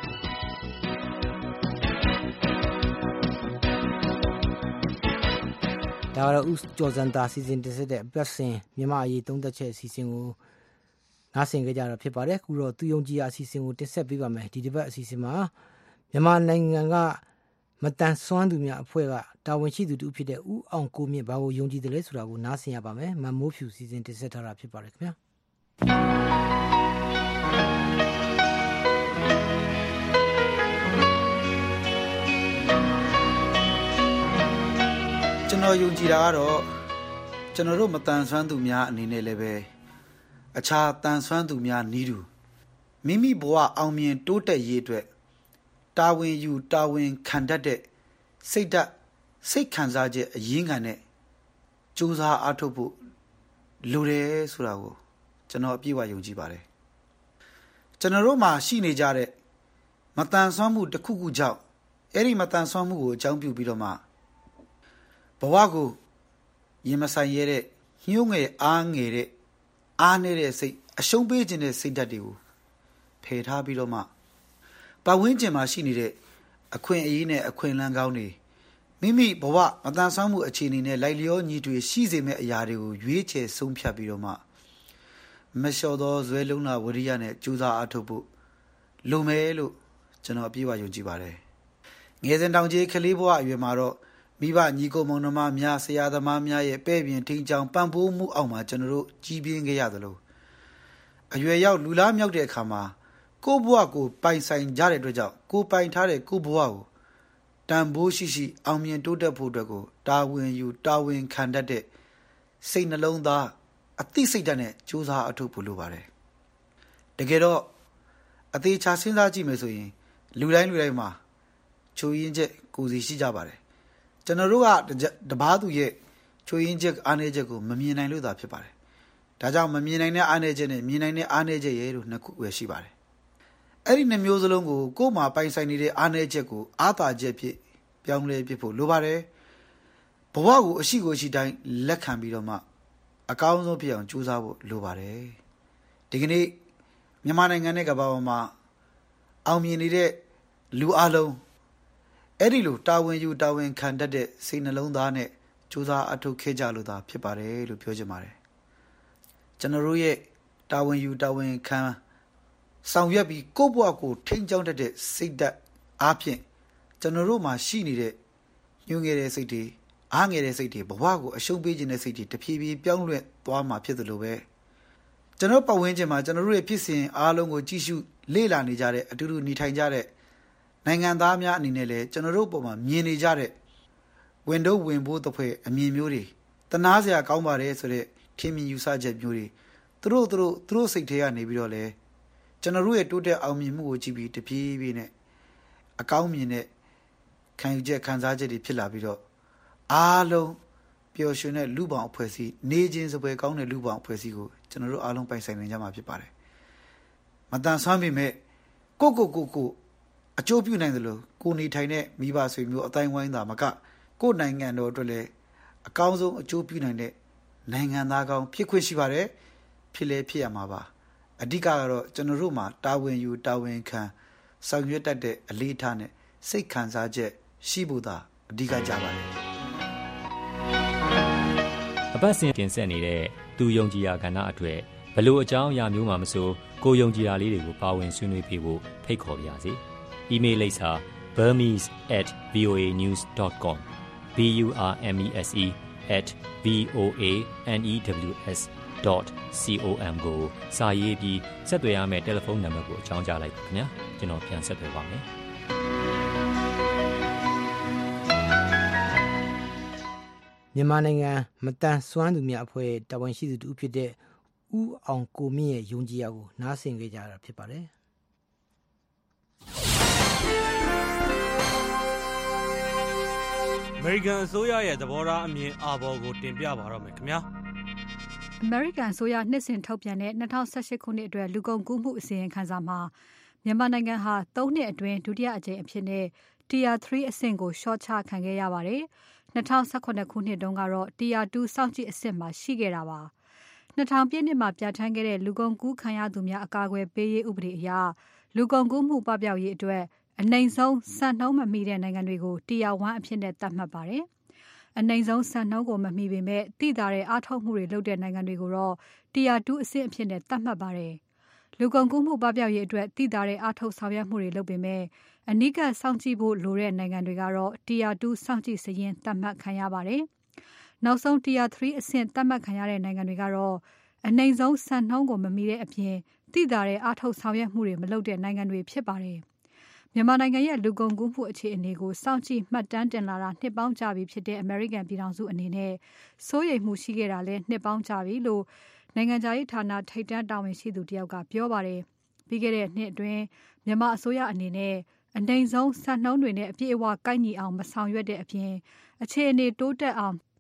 ဒါကတော့ဦးကျော်စံသာစီစဉ်တင်ဆက်တဲ့အပတ်စဉ်မြန်မာအရေးသုံးသက်ချက်အစီအစဉ်ကိုနားဆင်ကြကြတာဖြစ်ပါတယ်ခုတော့သူယုံကြည်အစီအစဉ်ကိုတင်ဆက်ပေးပါမယ်ဒီတစ်ပတ်အစီအစဉ်မှာမြန်မာနိုင်ငံကမတန်ဆွမ်းသူများအဖွဲ့ကတာဝန်ရှိသူတူဖြစ်တဲ့ဦးအောင်ကိုမြင့်ဘာကိုယုံကြည်တယ်လဲဆိုတာကိုနားဆင်ရပါမယ်မမိုးဖြူစီစဉ်တင်ဆက်ထားတာဖြစ်ပါတယ်ခင်ဗျာကျွန်တော်ယုံကြည်တာကတော့ကျွန်တော်တို့မတန်ဆွမ်းသူများအနေနဲ့လည်းပဲအခြားတန်ဆွမ်းသူများနီးတူမိမိဘဝအောင်မြင်တိုးတက်ရေးအတွက်တာဝန်ယူတာဝန်ခံတတ်တဲ့စိတ်ဓာတ်စိတ်ခံစားချက်အရင်းခံတဲ့ကြိုးစားအားထုတ်ဖို့လိုတယ်ဆိုတာကိုကျွန်တော်အပြည့်အဝယုံကြည်ပါတယ်ကျွန်တော်တို့မှာရှိနေကြတဲ့မတန်ဆွမ်းမှုတစ်ခုခုကြောင့်အဲ့ဒီမတန်ဆွမ်းမှုကိုအကြောင်းပြုပြီးတော့မှဘဝကိုရင်မဆိုင်ရတဲ့ညှိုးငယ်အားငယ်တဲ့အားနေတဲ့စိတ်အရှုံးပေးခြင်းတဲ့စိတ်ဓာတ်တွေကိုဖယ်ထားပြီးတော့မှပတ်ဝန်းကျင်မှာရှိနေတဲ့အခွင့်အရေးနဲ့အခွင့်အလမ်းကောင်းတွေမိမိဘဝမတန်ဆွမ်းမှုအခြေအနေနဲ့လိုက်လျောညီတွေရှိစေမယ့်အရာတွေကိုရွေးချယ်ဆုံးဖြတ်ပြီးတော့မှမလျှော်သောဇွဲလုံးလာဝရိယနဲ့ကြိုးစားအားထုတ်ဖို့လိုမယ်လို့ကျွန်တော်အပြည့်အဝယုံကြည်ပါတယ်ငယ်စဉ်တောင်ကြီးကလေးဘဝအရွယ်မှာတော့မိဘညီကိုမောင်နှမများဆရာသမားများရဲ့ပဲ့ပြင်ထိန်ချောင်းပံ့ပိုးမှုအောက်မှာကျွန်တော်တို့ကြီးပြင်းခဲ့ရသလိုအရွယ်ရောက်လူလားမြောက်တဲ့အခါမှာကိုယ့်ဘဝကိုပိုင်ဆိုင်ကြတဲ့အတွက်ကြောင့်ကိုယ်ပိုင်ထားတဲ့ကိုယ့်ဘဝကိုတန်ဖိုးရှိရှိအောင်မြင်တိုးတက်ဖို့အတွက်ကိုတာဝန်ယူတာဝန်ခံတတ်တဲ့စိတ်နှလုံးသားအသိစိတ်ဓာတ်နဲ့ကြိုးစားအထောက်ဖို့လိုပါတယ်တကယ်တော့အသေးချာစဉ်းစားကြည့်မယ်ဆိုရင်လူတိုင်းမှာချိုးရင်းချက်ကိုယ်စီရှိကြပါတယ်ကျွန်တော်တို့ကတပားသူရဲ့ချိုးရင်းချက်အားနည်းချက်ကိုမမြင်နိုင်လို့သာဖြစ်ပါတယ်ဒါကြောင့်မမြင်နိုင်တဲ့အားနည်းချက်နဲ့မြင်နိုင်တဲ့အားနည်းချက်ရဲ့လို့နှစ်ခုပဲရှိပါတယ်အဲ့ဒီနှစ်မျိုးစလုံးကိုကိုယ်မှာပိုင်ဆိုင်နေတဲ့အားနည်းချက်ကိုအားသာချက်ဖြစ်ပြောင်းလဲပြဖို့လိုပါတယ်ဘဝကိုအရှိကိုရှိတိုင်းလက်ခံပြီးတော့မှအကောင်းဆုံးဖြစ်အောင်ကြိုးစားဖို့လိုပါတယ်ဒီကနေ့မြန်မာနိုင်ငံနဲ့ကမ္ဘာပေါ်မှာအောင်မြင်နေတဲ့လူအလုံးအဲ့ဒီလိုတာဝန်ယူတာဝန်ခံတတ်တဲ့စိတ်နှလုံးသားနဲ့ကြိုးစားအထောက်ခဲ့ကြလို့သာဖြစ်ပါတယ်လို့ပြောချင်ပါတယ်ကျွန်တော်တို့ရဲ့တာဝန်ယူတာဝန်ခံဆောင်ရွက်ပြီးကိုယ့်ဘဝကိုထိန်းကျောင်းတတ်တဲ့စိတ်ဓာတ်အားဖြင့်ကျွန်တော်တို့မှာရှိနေတဲ့ညှိုးငယ်တဲ့စိတ်တွေအားငယ်တဲ့စိတ်တွေဘဝကိုအရှုံးပေးခြင်းတဲ့စိတ်တွေတဖြည်းဖြည်းပြောင်းလဲသွားမှာဖြစ်သလိုပဲကျွန်တော်ပတ်ဝန်းကျင်မှာကျွန်တော်တို့ရဲ့ဖြစ်စဉ်အားလုံးကိုကြည့်ရှုလေ့လာနေကြတဲ့အတူတူနေထိုင်ကြတဲ့နိုင်ငံသားများအနေနဲ့လည်းကျွန်တော်တို့ပုံမှာမြင်နေကြတဲ့ဝင်တော့ဝင်ဖို့တစ်ဖွဲ့အမြင်မျိုးတွေတနာစရာကောင်းပါတယ်ဆိုတဲ့ထင်မြင်ယူဆချက်မျိုးတွေသူတို့စိတ်ထဲကနေပြီးတော့လဲကျွန်တော်တို့ရဲ့တိုးတက်အောင်မြင်မှုကိုကြည့်ပြီးတပြေးပြေးနဲ့အကောင်းမြင်တဲ့ခံယူချက်ခံစားချက်တွေဖြစ်လာပြီးတော့အားလုံးပျော်ရွှင်တဲ့လူပောင်အဖွဲ့အစည်းနေခြင်းစပွဲကောင်းတဲ့လူပောင်အဖွဲ့အစည်းကိုကျွန်တော်တို့အားလုံးပိုင်ဆိုင်နိုင်ကြမှာဖြစ်ပါတယ်မတန်ဆွမ်းပေမဲ့ကိုအကျိုးပြုနိုင်သလိုကိုနေထိုင်တဲ့မိဘဆွေမျိုးအတိုင်းဝိုင်းသာမကကိုနိုင်ငံတော်အတွက်လည်းအကောင်းဆုံးအကျိုးပြုနိုင်တဲ့နိုင်ငံသားကောင်းဖြစ်ခွင့်ရှိပါတယ်ဖြစ်လဲဖြစ်ရမှာပါအဓိကကတော့ကျွန်တော်တို့မှာတာဝန်ယူတာဝန်ခံဆောင်ရွက်တတ်တဲ့အလေးထားနဲ့စိတ်ခံစားချက်ရှိဖို့သာအဓိကကြပါတယ်အပတ်စဉ်တင်ဆက်နေတဲ့သူယုံကြည်ရာကဏ္ဍအတွက်ဘလို့အကြောင်းအရာမျိုးမှမဆိုကိုယုံကြည်ရာလေးတွေကိုပါဝင်ဆွေးနွေးပေးဖို့ဖိတ်ခေါ်ပါရစေ။ email လိပ်စာ burmese@voanews.com burmese@voanews.com ကိုစာရေးပြီးဆက်သွယ်ရမယ့်တယ်လီဖုန်းနံပါတ်ကိုအကြောင်းကြားလိုက်ပါခင်ဗျာကျွန်တော်ပြန်ဆက်သွယ်ပါမယ်မြန်မာနိုင်ငံမတန်ဆွမ်းသူများအဖွဲ့တာဝန်ရှိသူတူဖြစ်တဲ့ဦးအောင်ကိုမြင့်ရဲ့ယုံကြည်ရာကိုနားဆင်ကြကြတာဖြစ်ပါတယ်အမေရိကန်အစိုးရရဲ့သဘောထားအမြင်အာဘော်ကိုတင်ပြပါတော့မယ်ခင်ဗျာအမေရိကန်အစိုးရနှစ်စဉ်ထုတ်ပြန်တဲ့2018ခုနှစ်အတွက်လူကုန်ကူးမှုအစီရင်ခံစာမှာမြန်မာနိုင်ငံဟာ3နှစ်အတွင်းဒုတိယအကြိမ်အဖြစ်နဲ့ Tier 3အဆင့်ကိုရှော့ချခံခဲ့ရပါတယ်2018ခုနှစ်တုန်းကတော့ Tier 2စောင့်ကြည့်အဆင့်မှာရှိခဲ့တာပါ2000ပြည့်နှစ်မှာပြဋ္ဌာန်းခဲ့တဲ့လူကုန်ကူးခံရသူများအကာအကွယ်ပေးရေးဥပဒေအရလူကုန်ကူးမှုပပျောက်ရေးအတွက်အနိုင်ဆုံးစံနှုန်းမမီတဲ့နိုင်ငံတွေကို Tier 1အဖြစ်နဲ့သတ်မှတ်ပါတယ်အနိုင်ဆုံးစံနှုန်းကိုမမီပေမဲ့တိတာတဲ့အားထုတ်မှုတွေလုပ်တဲ့နိုင်ငံတွေကိုတော့ Tier 2အဆင့်အဖြစ်နဲ့သတ်မှတ်ပါတယ်လူကုန်ကူးမှုပပျောက်ရေးအတွက်တိတာတဲ့အားထုတ်ဆောင်ရွက်မှုတွေလုပ်ပေမဲ့အနိကစောင့်ကြည့်ဖို့လိုတဲ့နိုင်ငံတွေကတော့ Tier 2စောင့်ကြည့်စရင်းသတ်မှတ်ခံရပါတယ်နောက်ဆုံး Tier 3အဆင့်သတ်မှတ်ခံရတဲ့နိုင်ငံတွေကတော့အနိုင်ဆုံးစံနှုန်းကိုမမီတဲ့အပြင်တိတာတဲ့အားထုတ်ဆောင်ရွက်မှုတွေမလုပ်တဲ့နိုင်ငံတွေဖြစ်ပါတယ်မြန်မာနိုင်ငံရဲ့လူကုန်ကူးမှုအခြေအနေကိုစောင့်ကြည့်မှတ်တမ်းတင်လာတာနှစ်ပေါင်းကြာပြီဖြစ်တဲ့အမေရိကန်ပြည်ထောင်စုအနေနဲ့စိုးရိမ်မှုရှိခဲ့တာလည်းနှစ်ပေါင်းကြာပြီလို့နိုင်ငံခြားရေးဌာနထိပ်တန်းတာဝန်ရှိသူတယောက်ကပြောပါတယ်ပြီးခဲ့တဲ့နှစ်အတွင်းမြန်မာအစိုးရအနေနဲ့အနိုင်ဆုံးစံနှုန်းတွေနဲ့အပြည့်အဝကိုက်ညီအောင်မဆောင်ရွက်တဲ့အပြင်အခြေအနေတိုးတက်အောင်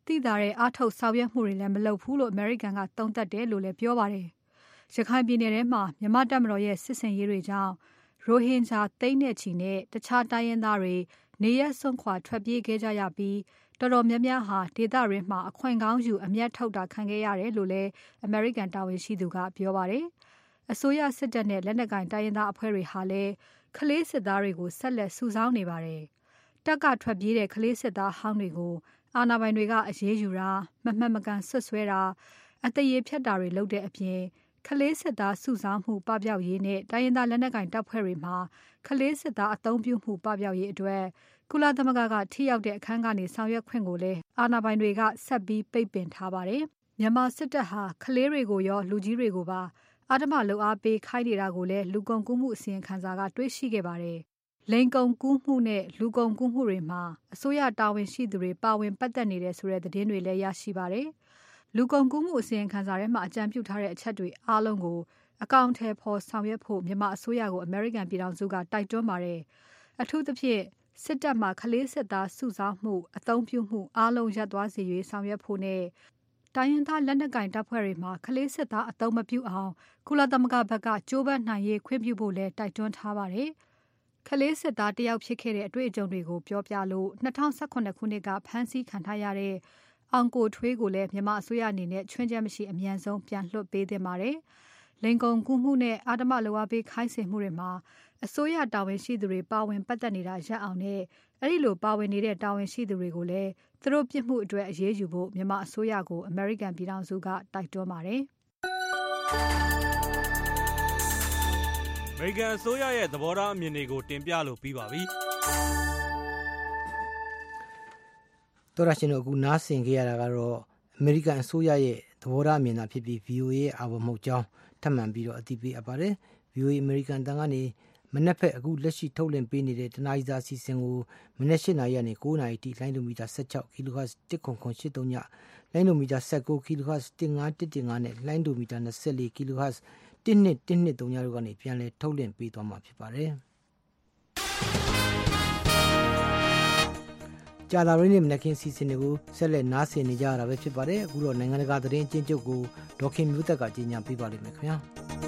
သိသာတဲ့အားထုတ်ဆောင်ရွက်မှုတွေလည်းမလုပ်ဘူးလို့ American ကသုံးသပ်တယ်လို့လည်းပြောပါတယ်။ရခိုင်ပြည်နယ်ထဲမှာမြန်မာတပ်မတော်ရဲ့စစ်ဆင်ရေးတွေကြောင့်ရိုဟင်ဂျာသိန်းနဲ့ချီနဲ့တခြားတိုင်းရင်းသားတွေနေရပ်စွန့်ခွာထွက်ပြေးခဲ့ကြရပြီးတော်တော်များများဟာဒေသရင်းမှာအခွင့်ကောင်းယူအမျက်ထုတ်တာခံခဲ့ရတယ်လို့လည်း American တာဝန်ရှိသူကပြောပါတယ်။အစိုးရစစ်တပ်နဲ့လက်နက်ကိုင်တိုင်းရင်းသားအဖွဲ့တွေဟာလည်းကလေးစစ်သားတွေကိုဆက်လက်စုဆောင်းနေပါတယ်။တပ်ကထွက်ပြေးတဲ့ကလေးစစ်သားဟောင်းတွေကိုအာဏာပိုင်တွေကအရေးယူတာမမှန်မကန်ဆွတ်ဆွဲတာအတရေဖြတ်တာတွေလုပ်တဲ့အပြင်ကလေးစစ်သားစုဆောင်းမှုပပျောက်ရေးနဲ့တိုင်းရင်းသားလက်နက်ကိုင်တပ်ဖွဲ့တွေမှာကလေးစစ်သားအသုံးပြုမှုပပျောက်ရေးအတွက်ကုလသမဂ္ဂကထိရောက်တဲ့အခန်းကနေဆောင်ရွက်ခွင့်ကိုလည်းအာဏာပိုင်တွေကဆက်ပြီးပိတ်ပင်ထားပါတယ်။မြန်မာစစ်တပ်ဟာကလေးတွေကိုရောလူကြီးတွေကိုပါအဓမ္မလုပ်အားပေးခိုင်းနေတာကိုလည်းလူကုန်ကူးမှုအစီရင်ခံစာကတွေ့ရှိခဲ့ပါတယ်။လိင်ကုန်ကူးမှုနဲ့လူကုန်ကူးမှုတွေမှာအစိုးရတာဝန်ရှိသူတွေပါဝင်ပတ်သက်နေတဲ့ဆိုတဲ့သတင်းတွေလည်းရရှိပါတယ်။လူကုန်ကူးမှုအစီရင်ခံစာထဲမှာအကြံပြုထားတဲ့အချက်တွေအားလုံးကိုအကောင့်ထဲပေါ်ဆောင်ရွက်ဖို့မြန်မာအစိုးရကို American ပြည်ထောင်စုကတိုက်တွန်းပါတယ်။အထူးသဖြင့်စစ်တပ်မှကလေးစစ်သားစုဆောင်းမှုအသုံးပြုမှုအားလုံးရပ်သွားစေရေးဆောင်ရွက်ဖို့နဲ့တိုင်းရင်းသားလက်နက်ကိုင်တပ်ဖွဲ့တွေမှာကလေးစစ်သားအသုံးမပြုအောင်ကုလသမဂ္ဂဘက်ကကြိုးပမ်းနိုင်ရေးခွင့်ပြုဖို့လည်းတိုက်တွန်းထားပါတယ်။ကလေးစစ်သားတယောက်ဖြစ်ခဲ့တဲ့အတွေ့အကြုံတွေကိုပြောပြလို့2018ခုနှစ်ကဖမ်းဆီးခံထားရတဲ့အောင်ကိုထွေးကိုလည်းမြန်မာအစိုးရအနေနဲ့ချွင်းချက်မရှိအမြန်ဆုံးပြန်လွှတ်ပေးသင့်ပါတယ်။လိင်ကုန်ကူးမှုနဲ့အဓမ္မလုပ်အားပေးခိုင်းစေမှုတွေမှာအစိုးရတာဝန်ရှိသူတွေပါဝင်ပတ်သက်နေတာရပ်အောင်နဲ့အဲ့ဒီလိုပါဝင်နေတဲ့တာဝန်ရှိသူတွေကိုလည်းသူတို့ပြစ်မှုအတွက်အရေးယူဖို့မြန်မာအစိုးရကို American ပြည်ထောင်စုကတိုက်တွန်းပါတယ်။ American အစိုးရရဲ့သဘောထားအမြင်တွေကိုတင်ပြလို့ပြီးပါပြီ။တော်ရရှင်တို့အခုနားဆင်ကြရတာကတော့ American အစိုးရရဲ့သဘောထားအမြင်သာဖြစ်ပြီး VOA ရဲ့အာဝမဟုတ်ကြောင်းထပ်မံပြီးတော့အသိပေးအပ်ပါတယ်။ VOA American တန်ကနေမနက်ဖက်အခုလက်ရှိထုတ်လွှင့်ပေးနေတဲ့တနအီစာအစီအစဉ်ကိုမနက်၈နာရီကနေ9နာရီထိလိုင်းလိုမီတာ16 kHz 10983ညလိုင်းလိုမီတာ19 kHz 15115နဲ့လိုင်းလိုမီတာ24 kHz 12123ညတို့ကနေပြန်လည်ထုတ်လွှင့်ပေးသွားမှာဖြစ်ပါတယ်။ကြာလာရင်းနဲ့မနက်ခင်းစီစဉ်တွေကိုဆက်လက်နားဆင်နေကြရတာပဲဖြစ်ပါတယ်။အခုတော့နိုင်ငံတကာသတင်းချင်းချုပ်ကိုဒေါခင်မျိုးသက်ကကြီးညာပေးပါလိမ့်မယ်ခင်ဗျာ။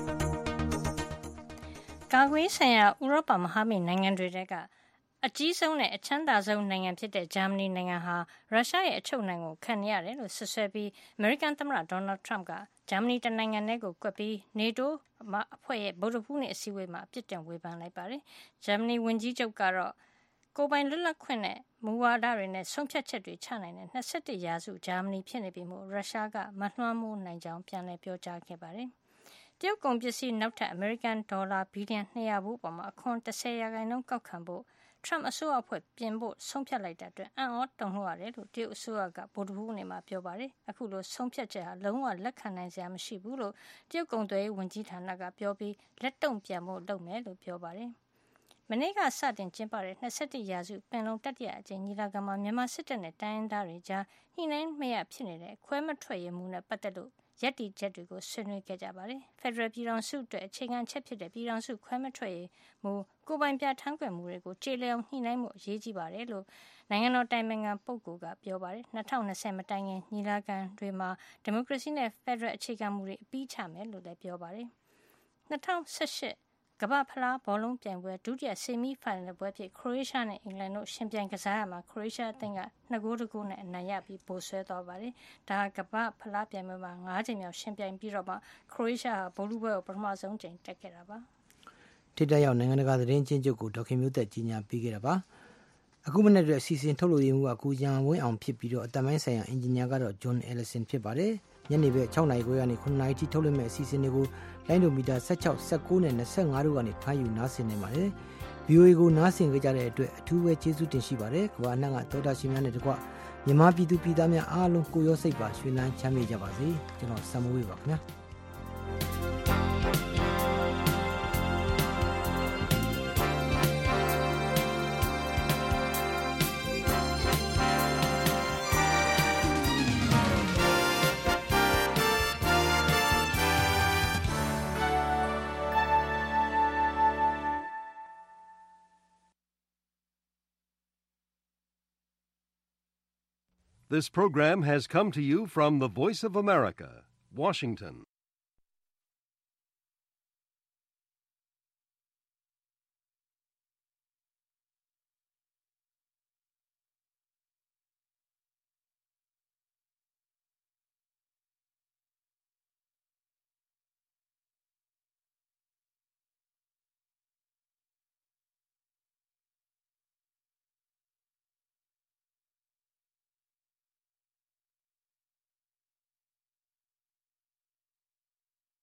ကာကွယ်ဆိုင်ရာဥရောပမဟာမိတ်နိုင်ငံတွေကအကြီးဆုံးနဲ့အချမ်းသာဆုံးနိုင်ငံဖြစ်တဲ့ဂျာမနီနိုင်ငံဟာရုရှားရဲ့အချုပ်နှံကိုခံနေရတယ်လို့ဆွဆွဲပြီးအမေရိကန်သမ္မတဒေါ်နယ်ထရမ့်ကဂျာမနီတနိုင်ငံနဲ့ကိုကွက်ပြီး NATO အဖွဲ့ရဲ့ဗုဒ္ဓဟူးနေ့အစည်းအဝေးမှာအပြစ်တင်ဝေဖန်လိုက်ပါတယ်။ဂျာမနီဝန်ကြီးချုပ်ကတော့ကိုယ်ပိုင်လွတ်လပ်ခွင့်နဲ့မူဝါဒတွေနဲ့ဆုံးဖြတ်ချက်တွေချနိုင်တဲ့21ရာစုဂျာမနီဖြစ်နေပြီမို့ရုရှားကမလွှမ်းမိုးနိုင်ကြောင်းပြန်လည်ပြောကြားခဲ့ပါတယ်။တရုတ်ကုန်ပစ္စည်းနောက်ထပ်အမေရိကန်ဒေါ်လာဘီလီယံ200ဘူးပေါ်မှာအခွန်10%ကောက်ခံဖို့ထရမ့်အစိုးရအဖွဲ့ပြင်ဖို့ဆုံးဖြတ်လိုက်တဲ့အတွက်အံ့ဩတုန်လှုပ်ရတယ်လို့တရုတ်အစိုးရကဗုဒ္ဓဟူးနေ့မှာပြောပါတယ်။အခုလိုဆုံးဖြတ်ချက်ဟာလုံးဝလက်ခံနိုင်စရာမရှိဘူးလို့တရုတ်ကုန်သွယ်ရေးဝန်ကြီးဌာနကပြောပြီးလက်တုံ့ပြန်ဖို့လုပ်မယ်လို့ပြောပါတယ်။မနေ့ကစတင်ကျင်းပတဲ့21ရာစုပင်လုံတတိယအကြိမ်ညီလာခံမှာမြန်မာစစ်တပ်နဲ့တိုင်းရင်းသားတွေကြားညှိနှိုင်းမရဖြစ်နေတဲ့ခွဲမထွက်ရမှုနဲ့ပတ်သက်လို့ရပ်တည်ချက်တွေကိုဆွေးနွေးခဲ့ကြပါတယ်။ Federal ပြည်ထောင်စုအတွက်အခြေခံချက်ဖြစ်တဲ့ပြည်ထောင်စုခွဲမထွက်ရမှုကိုယ်ပိုင်ပြဋ္ဌာန်းခွင့်မှုတွေကိုကျေလည်အောင်ညှိနှိုင်းမှုအရေးကြီးပါတယ်လို့နိုင်ငံတော်တိုင်ပင်ခံပုဂ္ဂိုလ်ကပြောပါတယ်။2020မတိုင်ခင်ညီလာခံတွေမှာဒီမိုကရေစီနဲ့ Federal အခြေခံမှုတွေအပြီးချမယ်လို့လည်းပြောပါတယ်။2018ကမ္ဘာဖလားဘောလုံးပြိုင်ပွဲဒုတိယဆီမီဖိုင်နယ်ပွဲဖြစ်ခရိုအေးရှားနဲ့အင်္ဂလန်တို့ရှင်ပြိုင်ကစားရမှာခရိုအေးရှားအသင်းက2-0နဲ့အနိုင်ရပြီးဗိုလ်စွဲသွားပါတယ်။ဒါကမ္ဘာဖလားပြိုင်ပွဲမှာ9ချိန်မြောက်ရှင်ပြိုင်ပြီးတော့မှခရိုအေးရှားဟာဗိုလ်လုပွဲကိုပထမဆုံးချိန်တက်ခဲ့တာပါ။ထိတရောက်နိုင်ငံတကာသတင်းချင်းချုပ်ကိုဒေါခင်မျိုးသက်ကြီးညာပေးခဲ့တာပါ။အခုမနေ့ကအစီအစဉ်ထုတ်လို့ရမှုကကိုရန်ဝင်းအောင်ဖြစ်ပြီးတော့အတမိုင်းဆိုင်ရာအင်ဂျင်နီယာကတော့ဂျွန်အဲလီဆန်ဖြစ်ပါတယ်။ညနေပဲ6နာရီခွဲကနေ9နာရီထိထုတ်လွှင့်မဲ့အစီအစဉ်တွေကိုလိုင်းဒိုမီတာ16 19နဲ့25တို့ကနေဖမ်းယူနားဆင်နေပါတယ်။ VOA ကိုနားဆင်ကြတဲ့အတွက်အထူးပဲကျေးဇူးတင်ရှိပါတယ်။ကမ္ဘာအနှံ့ကသောတာရှင်များနဲ့တကွမြန်မာပြည်သူပြည်သားများအားလုံးကိုရောစိတ်ပါရွှင်လန်းချမ်းမြေ့ကြပါစေ။ကျွန်တော်စံမိုးဝေပါခင်ဗျာ။ This program has come to you from the Voice of America, Washington.